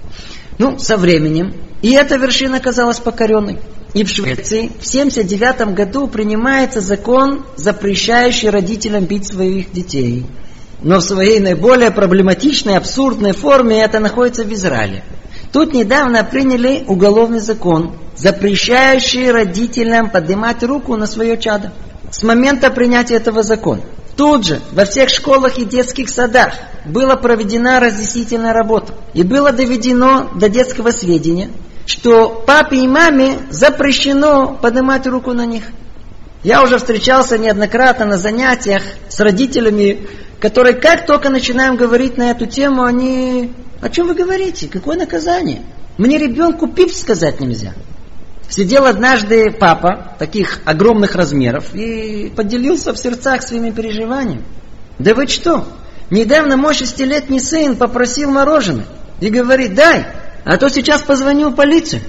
Ну, со временем и эта вершина оказалась покоренной. И в Швеции в семьдесят девятом году принимается закон, запрещающий родителям бить своих детей. Но в своей наиболее проблематичной, абсурдной форме это находится в Израиле. Тут недавно приняли уголовный закон, запрещающий родителям поднимать руку на свое чадо. С момента принятия этого закона тут же во всех школах и детских садах была проведена разъяснительная работа. И было доведено до детского сведения, что папе и маме запрещено поднимать руку на них. Я уже встречался неоднократно на занятиях с родителями, которые как только начинаем говорить на эту тему, они... О чем вы говорите? Какое наказание? Мне ребенку пип сказать нельзя. Сидел однажды папа, таких огромных размеров, и поделился в сердцах своими переживаниями. Да вы что? Недавно мой шестилетний сын попросил мороженое и говорит: дай, а то сейчас позвоню в полицию.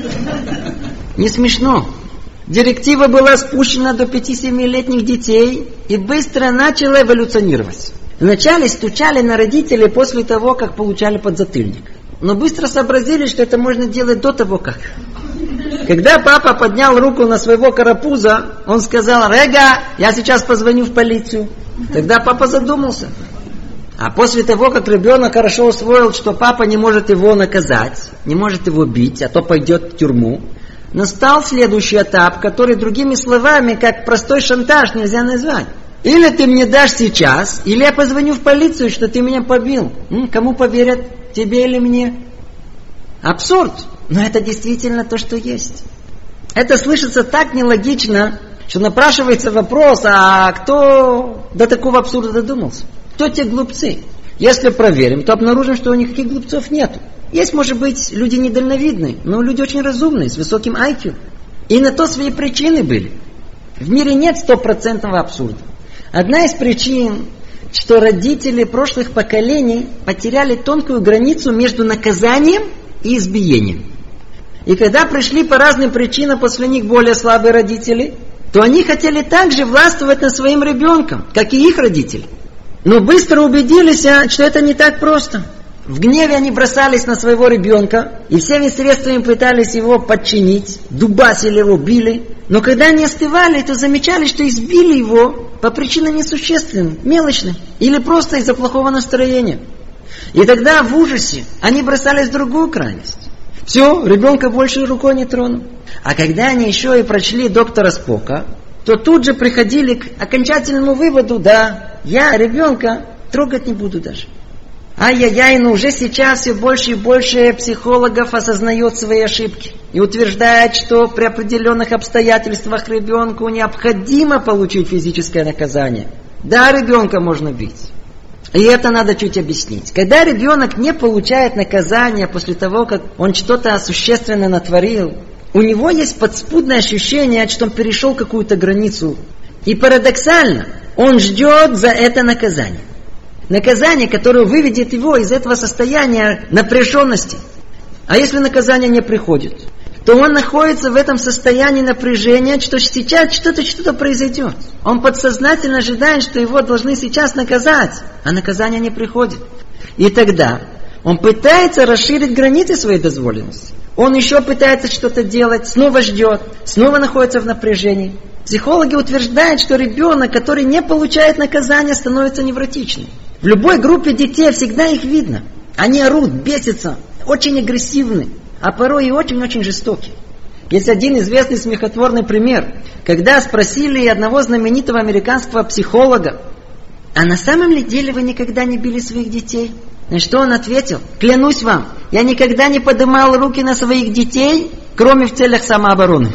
Не смешно. Директива была спущена до пяти-семилетних детей и быстро начала эволюционировать. Вначале стучали на родителей после того, как получали подзатыльник. Но быстро сообразили, что это можно делать до того, как. Когда папа поднял руку на своего карапуза, он сказал: «Рега, я сейчас позвоню в полицию». Тогда папа задумался. А после того, как ребенок хорошо усвоил, что папа не может его наказать, не может его бить, а то пойдет в тюрьму, настал следующий этап, который другими словами, как простой шантаж, нельзя назвать. Или ты мне дашь сейчас, или я позвоню в полицию, что ты меня побил. М, кому поверят, тебе или мне? Абсурд. Но это действительно то, что есть. Это слышится так нелогично, что напрашивается вопрос: а кто до такого абсурда додумался? Кто те глупцы? Если проверим, то обнаружим, что никаких глупцов нет. Есть, может быть, люди недальновидные, но люди очень разумные, с высоким ай кью. И на то свои причины были. В мире нет стопроцентного абсурда. Одна из причин, что родители прошлых поколений потеряли тонкую границу между наказанием и избиением. И когда пришли по разным причинам после них более слабые родители, то они хотели также властвовать над своим ребенком, как и их родители. Но быстро убедились, что это не так просто. В гневе они бросались на своего ребенка и всеми средствами пытались его подчинить, дубасили его, били. Но когда они остывали, то замечали, что избили его по причинам несущественным, мелочным, или просто из-за плохого настроения. И тогда в ужасе они бросались в другую крайность. Все, ребенка больше рукой не тронул. А когда они еще и прочли доктора Спока, то тут же приходили к окончательному выводу: да, я ребенка трогать не буду даже. Ай-яй-яй, но уже сейчас все больше и больше психологов осознает свои ошибки и утверждает, что при определенных обстоятельствах ребенку необходимо получить физическое наказание. Да, ребенка можно бить. И это надо чуть объяснить. Когда ребенок не получает наказание после того, как он что-то существенно натворил, у него есть подспудное ощущение, что он перешел какую-то границу. И парадоксально, он ждет за это наказание. Наказание, которое выведет его из этого состояния напряженности. А если наказание не приходит, то он находится в этом состоянии напряжения, что сейчас что-то, что-то произойдет. Он подсознательно ожидает, что его должны сейчас наказать, а наказание не приходит. И тогда он пытается расширить границы своей дозволенности. Он еще пытается что-то делать, снова ждет, снова находится в напряжении. Психологи утверждают, что ребенок, который не получает наказания, становится невротичным. В любой группе детей всегда их видно. Они орут, бесятся, очень агрессивны, а порой и очень-очень жестоки. Есть один известный смехотворный пример, когда спросили одного знаменитого американского психолога: а на самом ли деле вы никогда не били своих детей? На что он ответил: клянусь вам, я никогда не поднимал руки на своих детей, кроме в целях самообороны.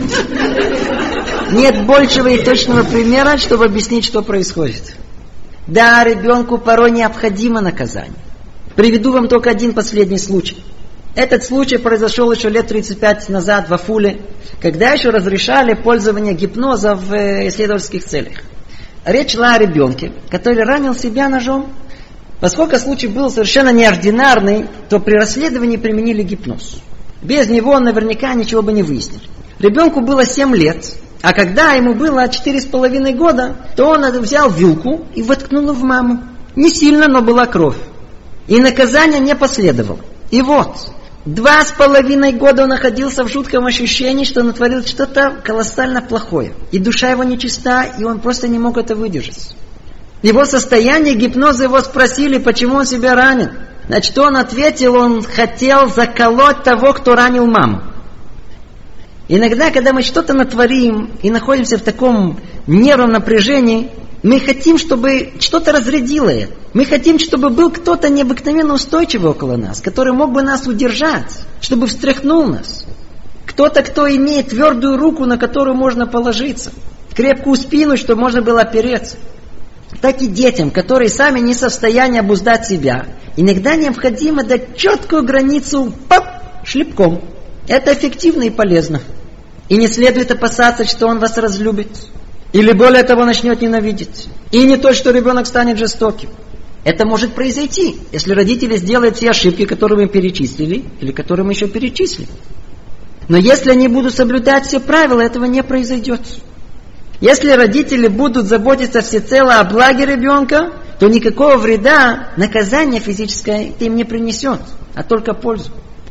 Нет большего и точного примера, чтобы объяснить, что происходит. Да, ребенку порой необходимо наказание. Приведу вам только один последний случай. Этот случай произошел еще лет тридцать пять назад в Афуле, когда еще разрешали пользование гипноза в исследовательских целях. Речь шла о ребенке, который ранил себя ножом. Поскольку случай был совершенно неординарный, то при расследовании применили гипноз. Без него наверняка ничего бы не выяснили. Ребенку было семь лет, а когда ему было четыре с половиной года, то он взял вилку и воткнул в маму. Не сильно, но была кровь. И наказание не последовало. И вот, два с половиной года он находился в жутком ощущении, что натворил что-то колоссально плохое. И душа его нечиста, и он просто не мог это выдержать. Его состояние гипноза, его спросили, почему он себя ранил. Значит, он ответил, он хотел заколоть того, кто ранил маму. Иногда, когда мы что-то натворим и находимся в таком нервном напряжении, мы хотим, чтобы что-то разрядило это. Мы хотим, чтобы был кто-то необыкновенно устойчивый около нас, который мог бы нас удержать, чтобы встряхнул нас. Кто-то, кто имеет твердую руку, на которую можно положиться, крепкую спину, чтобы можно было опереться. Так и детям, которые сами не в состоянии обуздать себя, иногда необходимо дать четкую границу пап, шлепком. Это эффективно и полезно. И не следует опасаться, что он вас разлюбит. Или более того, начнет ненавидеть. И не то, что ребенок станет жестоким. Это может произойти, если родители сделают все ошибки, которые мы перечислили, или которые мы еще перечислили. Но если они будут соблюдать все правила, этого не произойдет. Если родители будут заботиться всецело о благе ребенка, то никакого вреда наказание физическое им не принесет, а только пользу.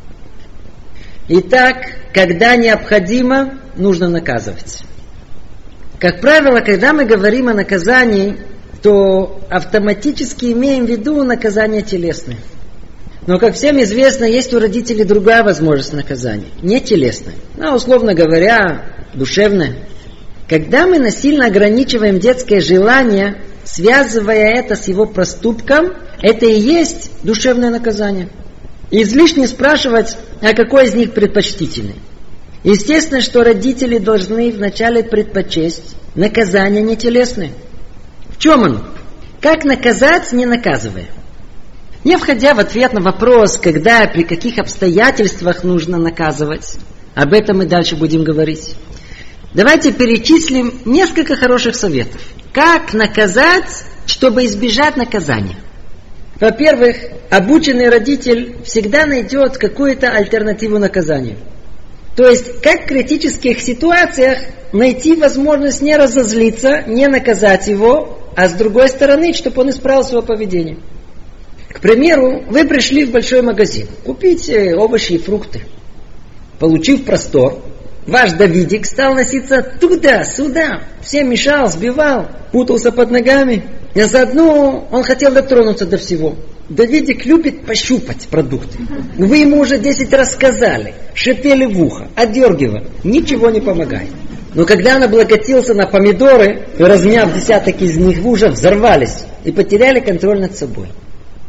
Итак, когда необходимо, нужно наказывать. Как правило, когда мы говорим о наказании, то автоматически имеем в виду наказание телесное. Но, как всем известно, есть у родителей другая возможность наказания, не телесная, а, условно говоря, душевная. Когда мы насильно ограничиваем детское желание, связывая это с его проступком, это и есть душевное наказание. И излишне спрашивать, а какой из них предпочтительный. Естественно, что родители должны вначале предпочесть наказание не телесное. В чем оно? Как наказать, не наказывая? Не входя в ответ на вопрос, когда и при каких обстоятельствах нужно наказывать, об этом мы дальше будем говорить. Давайте перечислим несколько хороших советов. Как наказать, чтобы избежать наказания? Во-первых, обученный родитель всегда найдет какую-то альтернативу наказанию. То есть, как в критических ситуациях найти возможность не разозлиться, не наказать его, а с другой стороны, чтобы он исправил свое поведение. К примеру, вы пришли в большой магазин купить овощи и фрукты. Получив простор, ваш Давидик стал носиться туда-сюда, всем мешал, сбивал, путался под ногами. И заодно он хотел дотронуться до всего. Давидик любит пощупать продукты. Вы ему уже десять раз сказали, шипели в ухо, отдергивали. Ничего не помогает. Но когда он облокотился на помидоры, размяв десяток из них, вы уже взорвались и потеряли контроль над собой.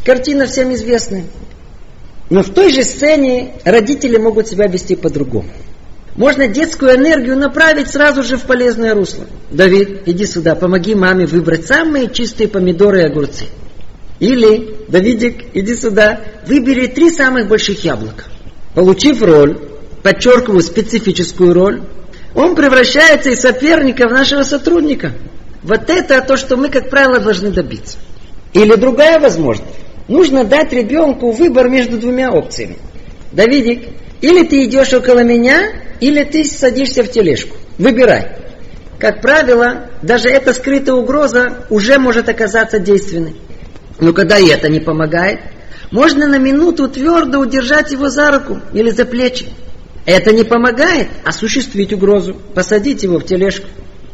Картина всем известная. Но в той же сцене родители могут себя вести по-другому. Можно детскую энергию направить сразу же в полезное русло. Давид, иди сюда, помоги маме выбрать самые чистые помидоры и огурцы. Или, Давидик, иди сюда, выбери три самых больших яблока. Получив роль, подчеркиваю специфическую роль, он превращается из соперника в нашего сотрудника. Вот это то, что мы, как правило, должны добиться. Или другая возможность. Нужно дать ребенку выбор между двумя опциями. Давидик, или ты идешь около меня, или ты садишься в тележку. Выбирай. Как правило, даже эта скрытая угроза уже может оказаться действенной. Но когда и это не помогает, можно на минуту твердо удержать его за руку или за плечи. Это не помогает осуществить угрозу, посадить его в тележку.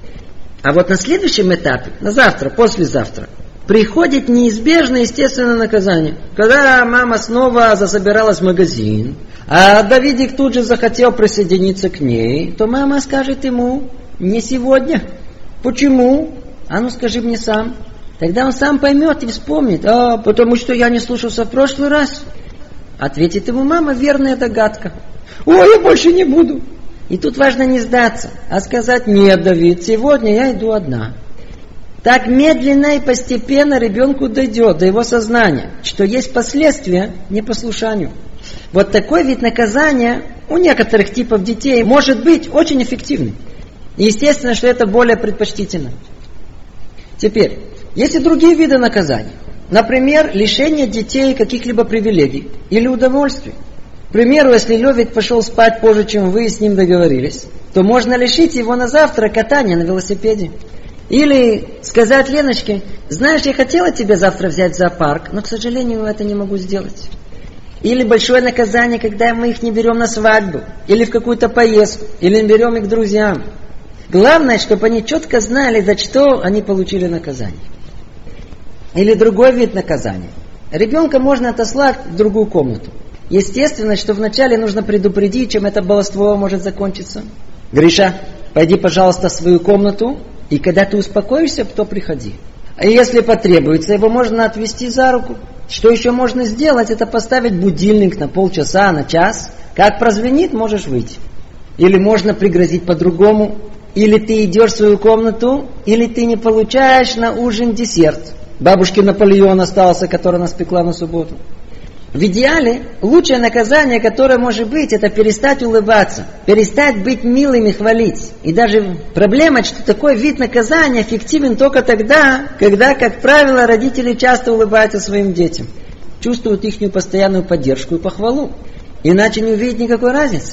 А вот на следующем этапе, на завтра, послезавтра, приходит неизбежное естественное наказание. Когда мама снова засобиралась в магазин, а Давидик тут же захотел присоединиться к ней, то мама скажет ему: не сегодня. Почему? А ну скажи мне сам. Тогда он сам поймет и вспомнит. А, потому что я не слушался в прошлый раз. Ответит ему мама: верная догадка. Ой, я больше не буду. И тут важно не сдаться, а сказать: нет, Давид, сегодня я иду одна. Так медленно и постепенно ребенку дойдет до его сознания, что есть последствия непослушанию. Вот такой вид наказания у некоторых типов детей может быть очень эффективным. И естественно, что это более предпочтительно. Теперь, есть и другие виды наказания. Например, лишение детей каких-либо привилегий или удовольствий. К примеру, если Левик пошел спать позже, чем вы с ним договорились, то можно лишить его на завтра катания на велосипеде. Или сказать Леночке: знаешь, я хотела тебя завтра взять в зоопарк, но, к сожалению, это не могу сделать. Или большое наказание, когда мы их не берем на свадьбу, или в какую-то поездку, или не берем их к друзьям. Главное, чтобы они четко знали, за что они получили наказание. Или другой вид наказания. Ребенка можно отослать в другую комнату. Естественно, что вначале нужно предупредить, чем это баловство может закончиться. Гриша, пойди, пожалуйста, в свою комнату, и когда ты успокоишься, то приходи. А если потребуется, его можно отвести за руку. Что еще можно сделать, это поставить будильник на полчаса, на час. Как прозвенит, можешь выйти. Или можно пригрозить по-другому. Или ты идешь в свою комнату, или ты не получаешь на ужин десерт. Бабушке Наполеон остался, который она спекла на субботу. В идеале, лучшее наказание, которое может быть, это перестать улыбаться, перестать быть милым и хвалить. И даже проблема, что такой вид наказания эффективен только тогда, когда, как правило, родители часто улыбаются своим детям, чувствуют их постоянную поддержку и похвалу. Иначе не увидят никакой разницы.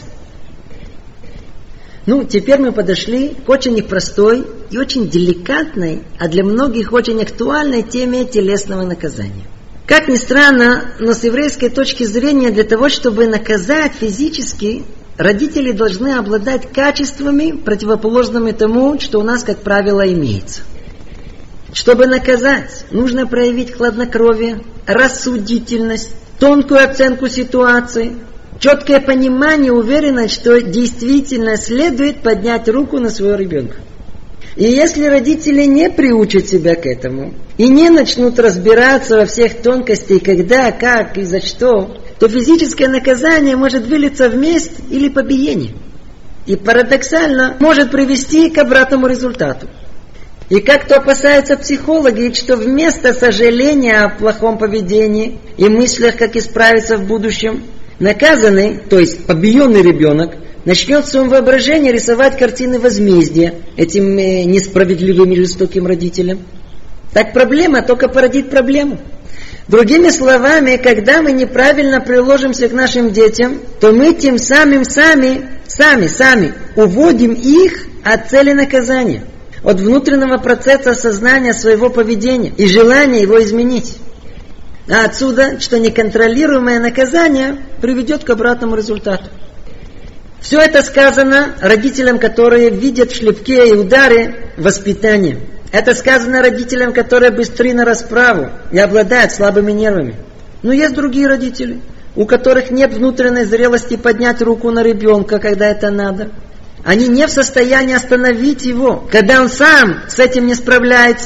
Ну, теперь мы подошли к очень непростой и очень деликатной, а для многих очень актуальной теме телесного наказания. Как ни странно, но с еврейской точки зрения, для того, чтобы наказать физически, родители должны обладать качествами, противоположными тому, что у нас, как правило, имеется. Чтобы наказать, нужно проявить хладнокровие, рассудительность, тонкую оценку ситуации, четкое понимание, уверенность, что действительно следует поднять руку на своего ребенка. И если родители не приучат себя к этому и не начнут разбираться во всех тонкостях, когда, как и за что, то физическое наказание может вылиться в месть или побиение. И парадоксально может привести к обратному результату. И как то опасаются психологи, что вместо сожаления о плохом поведении и мыслях, как исправиться в будущем, наказанный, то есть побиенный ребенок, начнет в своем воображении рисовать картины возмездия этим э, несправедливым и жестоким родителям. Так проблема только породит проблему. Другими словами, когда мы неправильно приложимся к нашим детям, то мы тем самым сами, сами, сами уводим их от цели наказания, от внутреннего процесса осознания своего поведения и желания его изменить. А отсюда, что неконтролируемое наказание приведет к обратному результату. Все это сказано родителям, которые видят в шлепке и ударе воспитание. Это сказано родителям, которые быстры на расправу и обладают слабыми нервами. Но есть другие родители, у которых нет внутренней зрелости поднять руку на ребенка, когда это надо. Они не в состоянии остановить его, когда он сам с этим не справляется.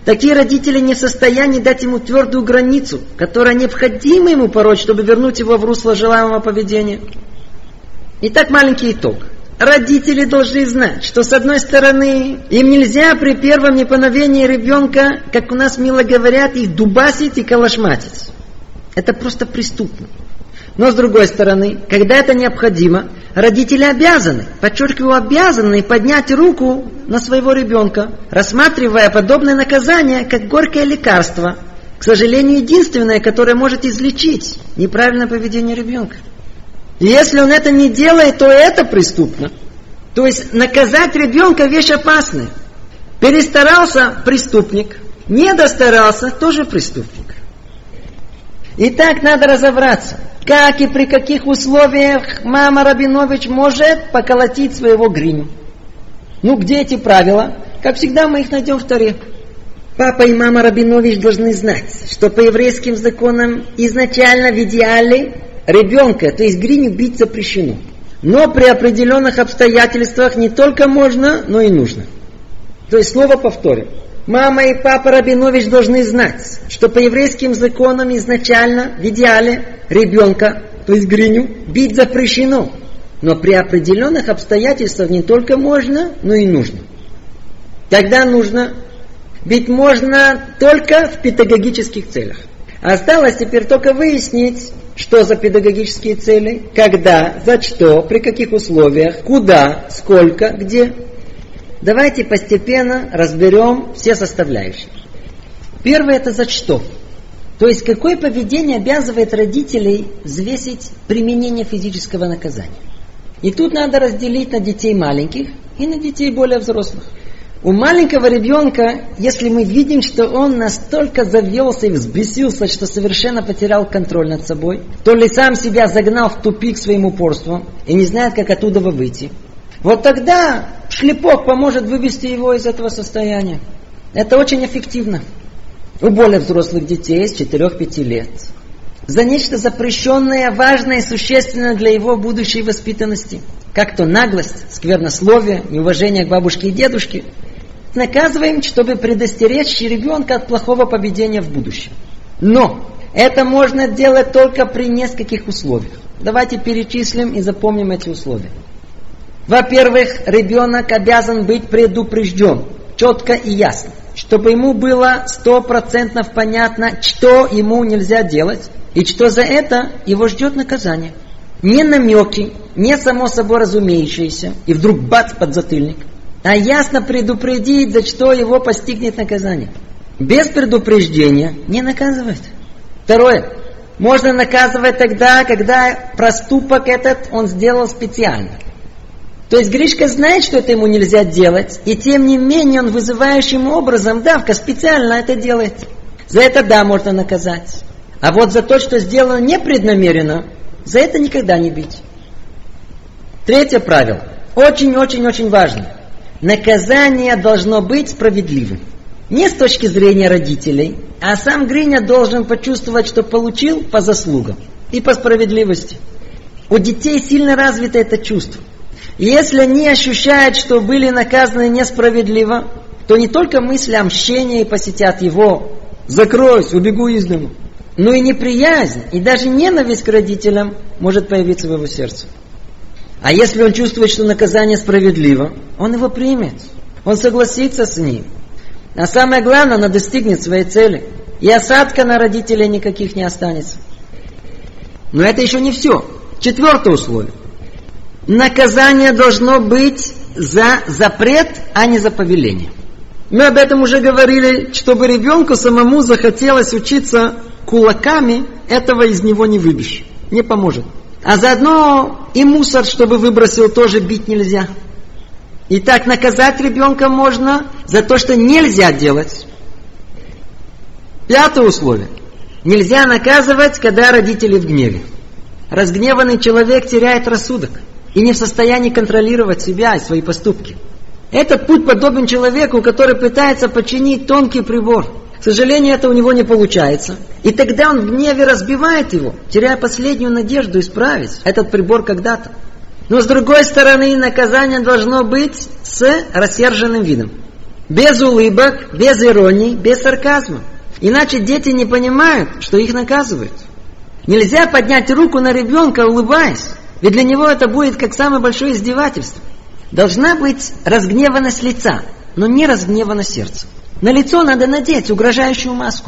Такие родители не в состоянии дать ему твердую границу, которая необходима ему порой, чтобы вернуть его в русло желаемого поведения. Итак, маленький итог. Родители должны знать, что с одной стороны, им нельзя при первом неповиновении ребенка, как у нас мило говорят, их дубасить и калашматить. Это просто преступно. Но с другой стороны, когда это необходимо, родители обязаны, подчеркиваю, обязаны поднять руку на своего ребенка, рассматривая подобное наказание как горькое лекарство, к сожалению, единственное, которое может излечить неправильное поведение ребенка. И если он это не делает, то это преступно. То есть наказать ребенка вещь опасная. Перестарался – преступник, не достарался – тоже преступник. Итак, надо разобраться, как и при каких условиях мама Рабинович может поколотить своего Гриню. Ну, где эти правила? Как всегда, мы их найдем в Торе. Папа и мама Рабинович должны знать, что по еврейским законам изначально в идеале ребенка, то есть Гриню, бить запрещено. Но при определенных обстоятельствах не только можно, но и нужно. То есть, слово повторим. Мама и папа Рабинович должны знать, что по еврейским законам изначально, в идеале, ребенка, то есть Гриню, бить запрещено. Но при определенных обстоятельствах не только можно, но и нужно. Когда нужно? Бить можно только в педагогических целях. Осталось теперь только выяснить, что за педагогические цели, когда, за что, при каких условиях, куда, сколько, где. Давайте постепенно разберем все составляющие. Первое – это за что. То есть, какое поведение обязывает родителей взвесить применение физического наказания. И тут надо разделить на детей маленьких и на детей более взрослых. У маленького ребенка, если мы видим, что он настолько завелся и взбесился, что совершенно потерял контроль над собой, то ли сам себя загнал в тупик своим упорством и не знает, как оттуда выйти, вот тогда шлепок поможет вывести его из этого состояния. Это очень эффективно. У более взрослых детей с четырех-пяти лет за нечто запрещенное, важное и существенное для его будущей воспитанности, как то наглость, сквернословие, неуважение к бабушке и дедушке, наказываем, чтобы предостеречь ребенка от плохого поведения в будущем. Но это можно делать только при нескольких условиях. Давайте перечислим и запомним эти условия. Во-первых, ребенок обязан быть предупрежден, четко и ясно, чтобы ему было стопроцентно понятно, что ему нельзя делать, и что за это его ждет наказание. Не намеки, не само собой разумеющиеся, и вдруг бац, подзатыльник, а ясно предупредить, за что его постигнет наказание. Без предупреждения не наказывает. Второе. Можно наказывать тогда, когда проступок этот он сделал специально. То есть Гришка знает, что это ему нельзя делать, и тем не менее он вызывающим образом, давка, специально это делает. За это да, можно наказать. А вот за то, что сделано непреднамеренно, за это никогда не бить. Третье правило. Очень-очень-очень важно. Наказание должно быть справедливым. Не с точки зрения родителей, а сам Гриня должен почувствовать, что получил по заслугам и по справедливости. У детей сильно развито это чувство. И если они ощущают, что были наказаны несправедливо, то не только мысли о мщении посетят его, закройся, убегу из дому, но и неприязнь, и даже ненависть к родителям может появиться в его сердце. А если он чувствует, что наказание справедливо, он его примет, он согласится с ним. А самое главное, он достигнет своей цели, и осадка на родителей никаких не останется. Но это еще не все. Четвертое условие. Наказание должно быть за запрет, а не за повеление. Мы об этом уже говорили, чтобы ребенку самому захотелось учиться кулаками, этого из него не выбьешь, не поможет. А заодно и мусор, чтобы выбросил, тоже бить нельзя. Итак, наказать ребенка можно за то, что нельзя делать. Пятое условие. Нельзя наказывать, когда родители в гневе. Разгневанный человек теряет рассудок и не в состоянии контролировать себя и свои поступки. Этот путь подобен человеку, который пытается починить тонкий прибор. К сожалению, это у него не получается. И тогда он в гневе разбивает его, теряя последнюю надежду исправить этот прибор когда-то. Но с другой стороны, наказание должно быть с рассерженным видом. Без улыбок, без иронии, без сарказма. Иначе дети не понимают, что их наказывают. Нельзя поднять руку на ребенка, улыбаясь, ведь для него это будет как самое большое издевательство. Должна быть разгневанность лица, но не разгневанность сердца. На лицо надо надеть угрожающую маску.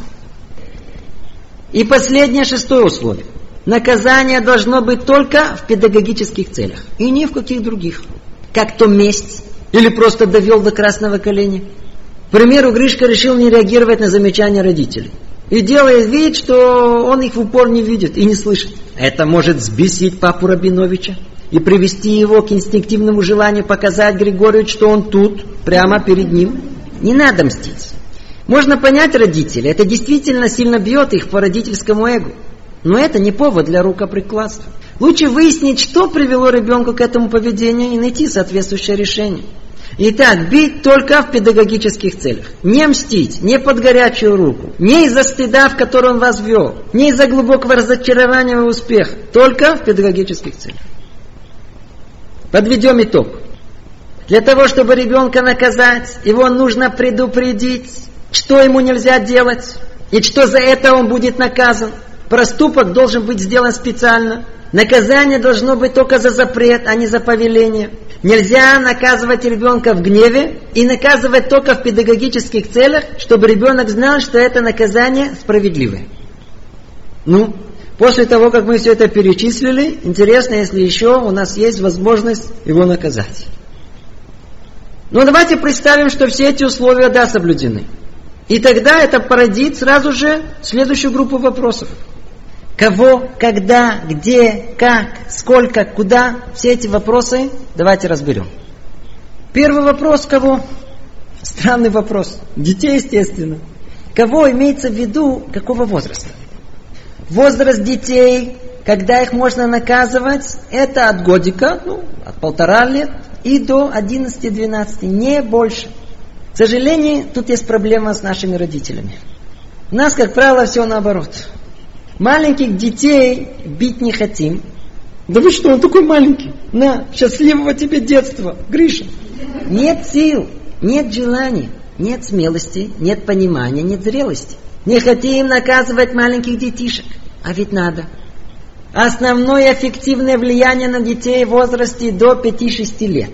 И последнее, шестое условие. Наказание должно быть только в педагогических целях, и ни в каких других. Как то месть, или просто довел до красного коленя. К примеру, Гришка решил не реагировать на замечания родителей. И делает вид, что он их в упор не видит и не слышит. Это может взбесить папу Рабиновича и привести его к инстинктивному желанию показать Григорию, что он тут, прямо перед ним. Не надо мстить. Можно понять родителей, это действительно сильно бьет их по родительскому эго. Но это не повод для рукоприкладства. Лучше выяснить, что привело ребенка к этому поведению, и найти соответствующее решение. Итак, бить только в педагогических целях. Не мстить, не под горячую руку, не из-за стыда, в который он вас ввел, не из-за глубокого разочарования в успех, только в педагогических целях. Подведем итог. Для того, чтобы ребенка наказать, его нужно предупредить, что ему нельзя делать, и что за это он будет наказан. Проступок должен быть сделан специально. Наказание должно быть только за запрет, а не за повеление. Нельзя наказывать ребенка в гневе и наказывать только в педагогических целях, чтобы ребенок знал, что это наказание справедливое. Ну, после того, как мы все это перечислили, интересно, если еще у нас есть возможность его наказать. Ну, давайте представим, что все эти условия, да, соблюдены. И тогда это породит сразу же следующую группу вопросов. Кого, когда, где, как, сколько, куда. Все эти вопросы давайте разберем. Первый вопрос кого? Странный вопрос. Детей, естественно. Кого имеется в виду, какого возраста? Возраст детей, когда их можно наказывать, это от годика, ну, от полтора лет и до одиннадцати-двенадцати, не больше. К сожалению, тут есть проблема с нашими родителями. У нас, как правило, все наоборот. Маленьких детей бить не хотим. Да вы что, он такой маленький? На, счастливого тебе детства, Гриша. Нет сил, нет желания, нет смелости, нет понимания, нет зрелости. Не хотим наказывать маленьких детишек, а ведь надо. Основное эффективное влияние на детей в возрасте до пяти-шести лет.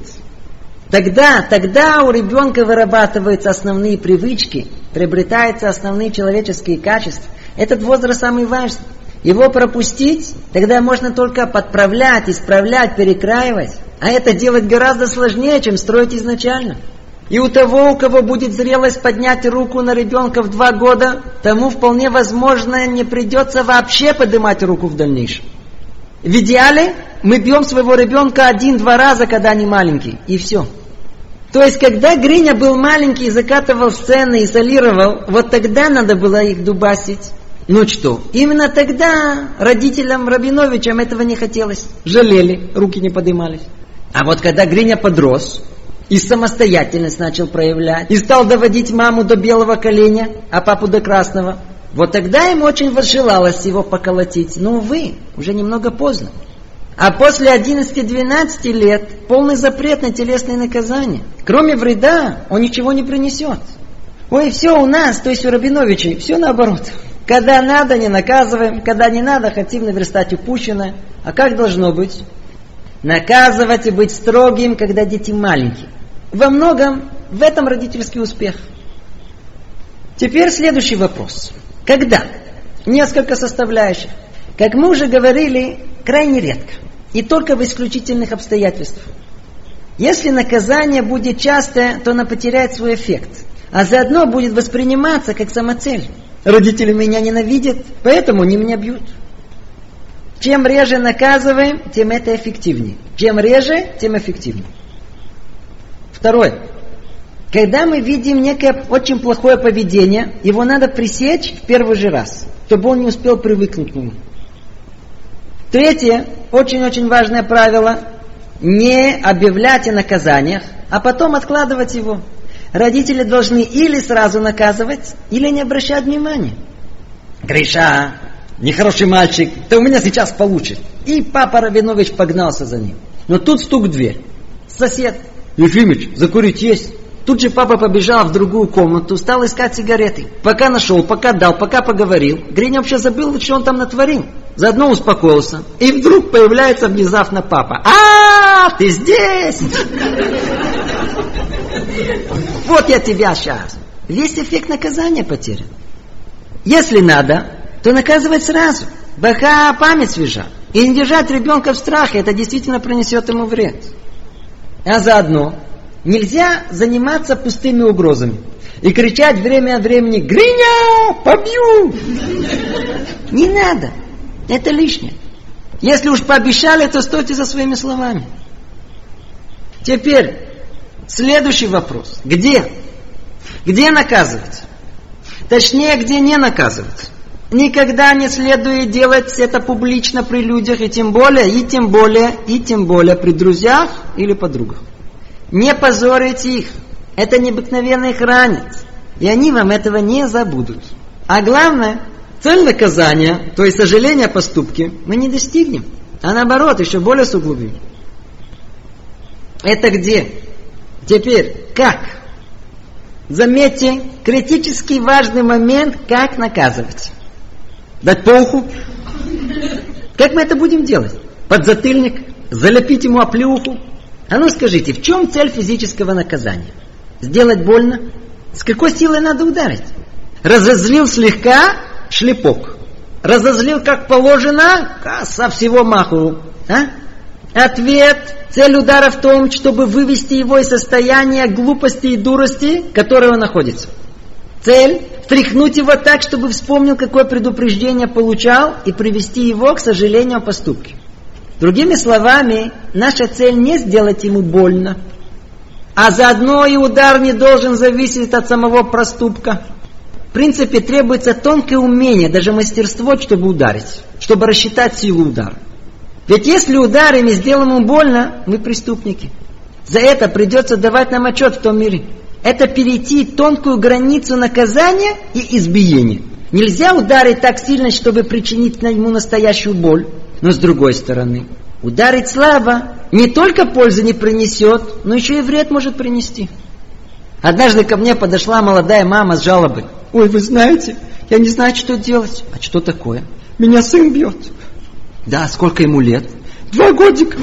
Тогда, тогда у ребенка вырабатываются основные привычки, приобретаются основные человеческие качества. Этот возраст самый важный. Его пропустить, тогда можно только подправлять, исправлять, перекраивать. А это делать гораздо сложнее, чем строить изначально. И у того, у кого будет зрелость поднять руку на ребенка в два года, тому вполне возможно не придется вообще поднимать руку в дальнейшем. В идеале мы бьем своего ребенка один-два раза, когда они маленькие, и все. То есть, когда Гриня был маленький, закатывал сцены, изолировал, вот тогда надо было их дубасить. Ну что, именно тогда родителям Рабиновичам этого не хотелось. Жалели, руки не поднимались. А вот когда Гриня подрос, и самостоятельность начал проявлять, и стал доводить маму до белого коленя, а папу до красного, вот тогда ему очень возжелалось его поколотить. Но, увы, уже немного поздно. А после одиннадцати-двенадцати лет полный запрет на телесные наказания. Кроме вреда он ничего не принесет. Ой, все у нас, то есть у Рабиновичей, все наоборот. Когда надо, не наказываем, когда не надо, хотим наверстать упущенное. А как должно быть? Наказывать и быть строгим, когда дети маленькие. Во многом в этом родительский успех. Теперь следующий вопрос. Когда? Несколько составляющих. Как мы уже говорили, крайне редко. И только в исключительных обстоятельствах. Если наказание будет частое, то оно потеряет свой эффект. А заодно будет восприниматься как самоцель. Родители меня ненавидят, поэтому они меня бьют. Чем реже наказываем, тем это эффективнее. Чем реже, тем эффективнее. Второе. Когда мы видим некое очень плохое поведение, его надо пресечь в первый же раз, чтобы он не успел привыкнуть к нему. Третье, очень-очень важное правило, не объявлять о наказаниях, а потом откладывать его. Родители должны или сразу наказывать, или не обращать внимания. Гриша, нехороший мальчик, ты у меня сейчас получишь. И папа Рабинович погнался за ним. Но тут стук в дверь. Сосед. Ефимыч, закурить есть? Тут же папа побежал в другую комнату, стал искать сигареты. Пока нашел, пока дал, пока поговорил, Гриня вообще забыл, что он там натворил. Заодно успокоился. И вдруг появляется внезапно папа. А, ты здесь! Вот я тебя сейчас. Весь эффект наказания потерян. Если надо, то наказывать сразу. Пока память свежа. И не держать ребенка в страхе, это действительно принесет ему вред. А заодно нельзя заниматься пустыми угрозами и кричать время от времени: «Гриня, побью!» Не надо. Это лишнее. Если уж пообещали, то стойте за своими словами. Теперь следующий вопрос. Где? Где наказывать? Точнее, где не наказывать? Никогда не следует делать это публично при людях, и тем более, и тем более, и тем более при друзьях или подругах. Не позорите их. Это необыкновенно их ранит. И они вам этого не забудут. А главное, цель наказания, то есть сожаление о поступке, мы не достигнем. А наоборот, еще более сугубим. Это где? Теперь, как? Заметьте, критически важный момент, как наказывать. Дать по уху? Как мы это будем делать? Подзатыльник? Залепить ему оплеуху? А ну скажите, в чем цель физического наказания? Сделать больно? С какой силой надо ударить? Разозлил слегка — шлепок. Разозлил как положено — со всего маху. А? Ответ. Цель удара в том, чтобы вывести его из состояния глупости и дурости, в которой он находится. Цель – встряхнуть его так, чтобы вспомнил, какое предупреждение получал, и привести его к сожалению о поступке. Другими словами, наша цель не сделать ему больно, а заодно и удар не должен зависеть от самого проступка. В принципе, требуется тонкое умение, даже мастерство, чтобы ударить, чтобы рассчитать силу удара. Ведь если ударим и сделаем ему больно, мы преступники. За это придется давать нам отчет в том мире. Это перейти тонкую границу наказания и избиения. Нельзя ударить так сильно, чтобы причинить ему настоящую боль. Но с другой стороны, ударить слабо не только пользы не принесет, но еще и вред может принести. Однажды ко мне подошла молодая мама с жалобой. «Ой, вы знаете, я не знаю, что делать». «А что такое?» «Меня сын бьет». «Да, сколько ему лет?» «Два годика».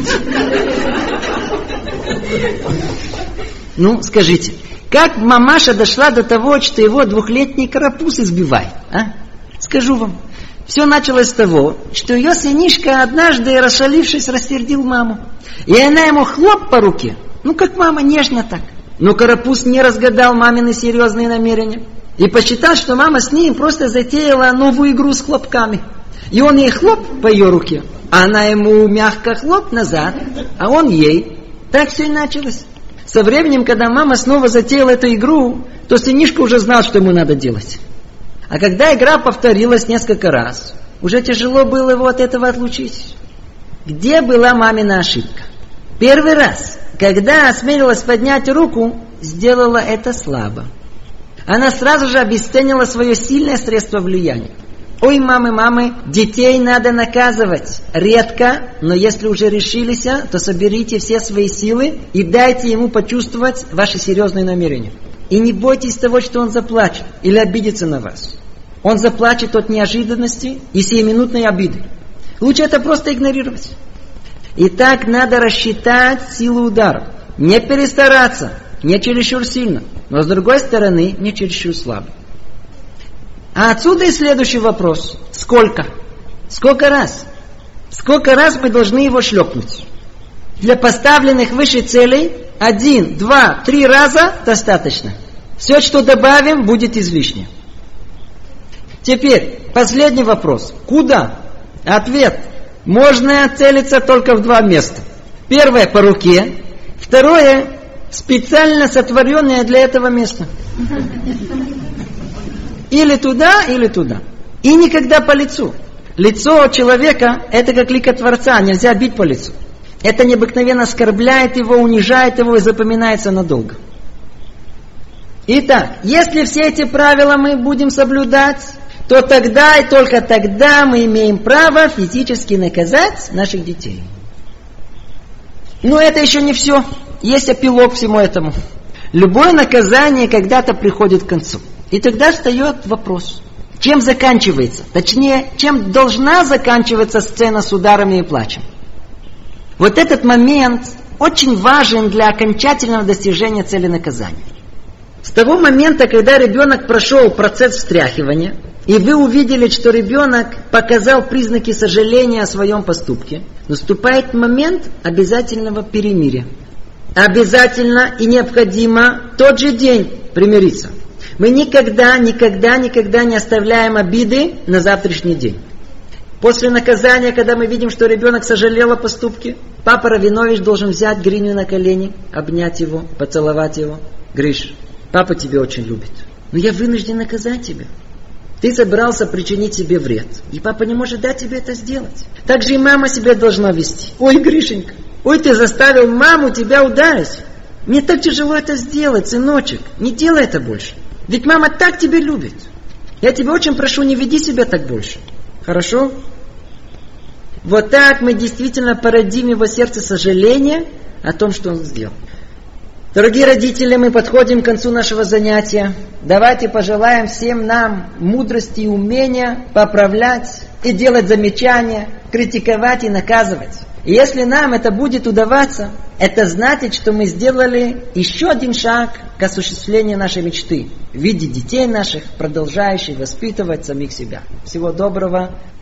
Ну, скажите, как мамаша дошла до того, что его двухлетний карапуз избивает? А? Скажу вам. Все началось с того, что ее сынишка однажды, расшалившись, рассердил маму. И она ему хлоп по руке. Ну, как мама, нежно так. Но карапуз не разгадал мамины серьезные намерения. И посчитал, что мама с ним просто затеяла новую игру с хлопками. И он ей хлоп по ее руке, а она ему мягко хлоп назад, а он ей. Так все и началось. Со временем, когда мама снова затеяла эту игру, то сынишка уже знал, что ему надо делать. А когда игра повторилась несколько раз, уже тяжело было его от этого отлучить. Где была мамина ошибка? Первый раз, когда осмелилась поднять руку, сделала это слабо. Она сразу же обесценила свое сильное средство влияния. Ой, мамы, мамы, детей надо наказывать. Редко, но если уже решились, то соберите все свои силы и дайте ему почувствовать ваши серьезные намерения. И не бойтесь того, что он заплачет или обидится на вас. Он заплачет от неожиданности и сиюминутной обиды. Лучше это просто игнорировать. Итак, надо рассчитать силу удара. Не перестараться, не чересчур сильно, но с другой стороны, не чересчур слабо. А отсюда и следующий вопрос. Сколько? Сколько раз? Сколько раз мы должны его шлепнуть? Для поставленных выше целей один, два, три раза достаточно. Все, что добавим, будет излишне. Теперь последний вопрос. Куда? Ответ. Можно целиться только в два места. Первое по руке. Второе специально сотворенное для этого места. Или туда, или туда. И никогда по лицу. Лицо человека – это как лика Творца, нельзя бить по лицу. Это необыкновенно оскорбляет его, унижает его и запоминается надолго. Итак, если все эти правила мы будем соблюдать, то тогда и только тогда мы имеем право физически наказать наших детей. Но это еще не все. Есть эпилог всему этому. Любое наказание когда-то приходит к концу. И тогда встает вопрос, чем заканчивается, точнее, чем должна заканчиваться сцена с ударами и плачем. Вот этот момент очень важен для окончательного достижения цели наказания. С того момента, когда ребенок прошел процесс встряхивания, и вы увидели, что ребенок показал признаки сожаления о своем поступке, наступает момент обязательного перемирия. Обязательно и необходимо тот же день примириться. Мы никогда, никогда, никогда не оставляем обиды на завтрашний день. После наказания, когда мы видим, что ребенок сожалел о поступке, папа Равинович должен взять Гриню на колени, обнять его, поцеловать его. Гриш, папа тебя очень любит, но я вынужден наказать тебя. Ты собрался причинить себе вред, и папа не может дать тебе это сделать. Так же и мама себя должна вести. Ой, Гришенька, ой, ты заставил маму тебя ударить. Мне так тяжело это сделать, сыночек. Не делай это больше. Ведь мама так тебя любит. Я тебя очень прошу, не веди себя так больше. Хорошо? Вот так мы действительно породим его сердце сожаления о том, что он сделал. Дорогие родители, мы подходим к концу нашего занятия. Давайте пожелаем всем нам мудрости и умения поправлять и делать замечания, критиковать и наказывать. И если нам это будет удаваться, это значит, что мы сделали еще один шаг к осуществлению нашей мечты в виде детей наших, продолжающих воспитывать самих себя. Всего доброго.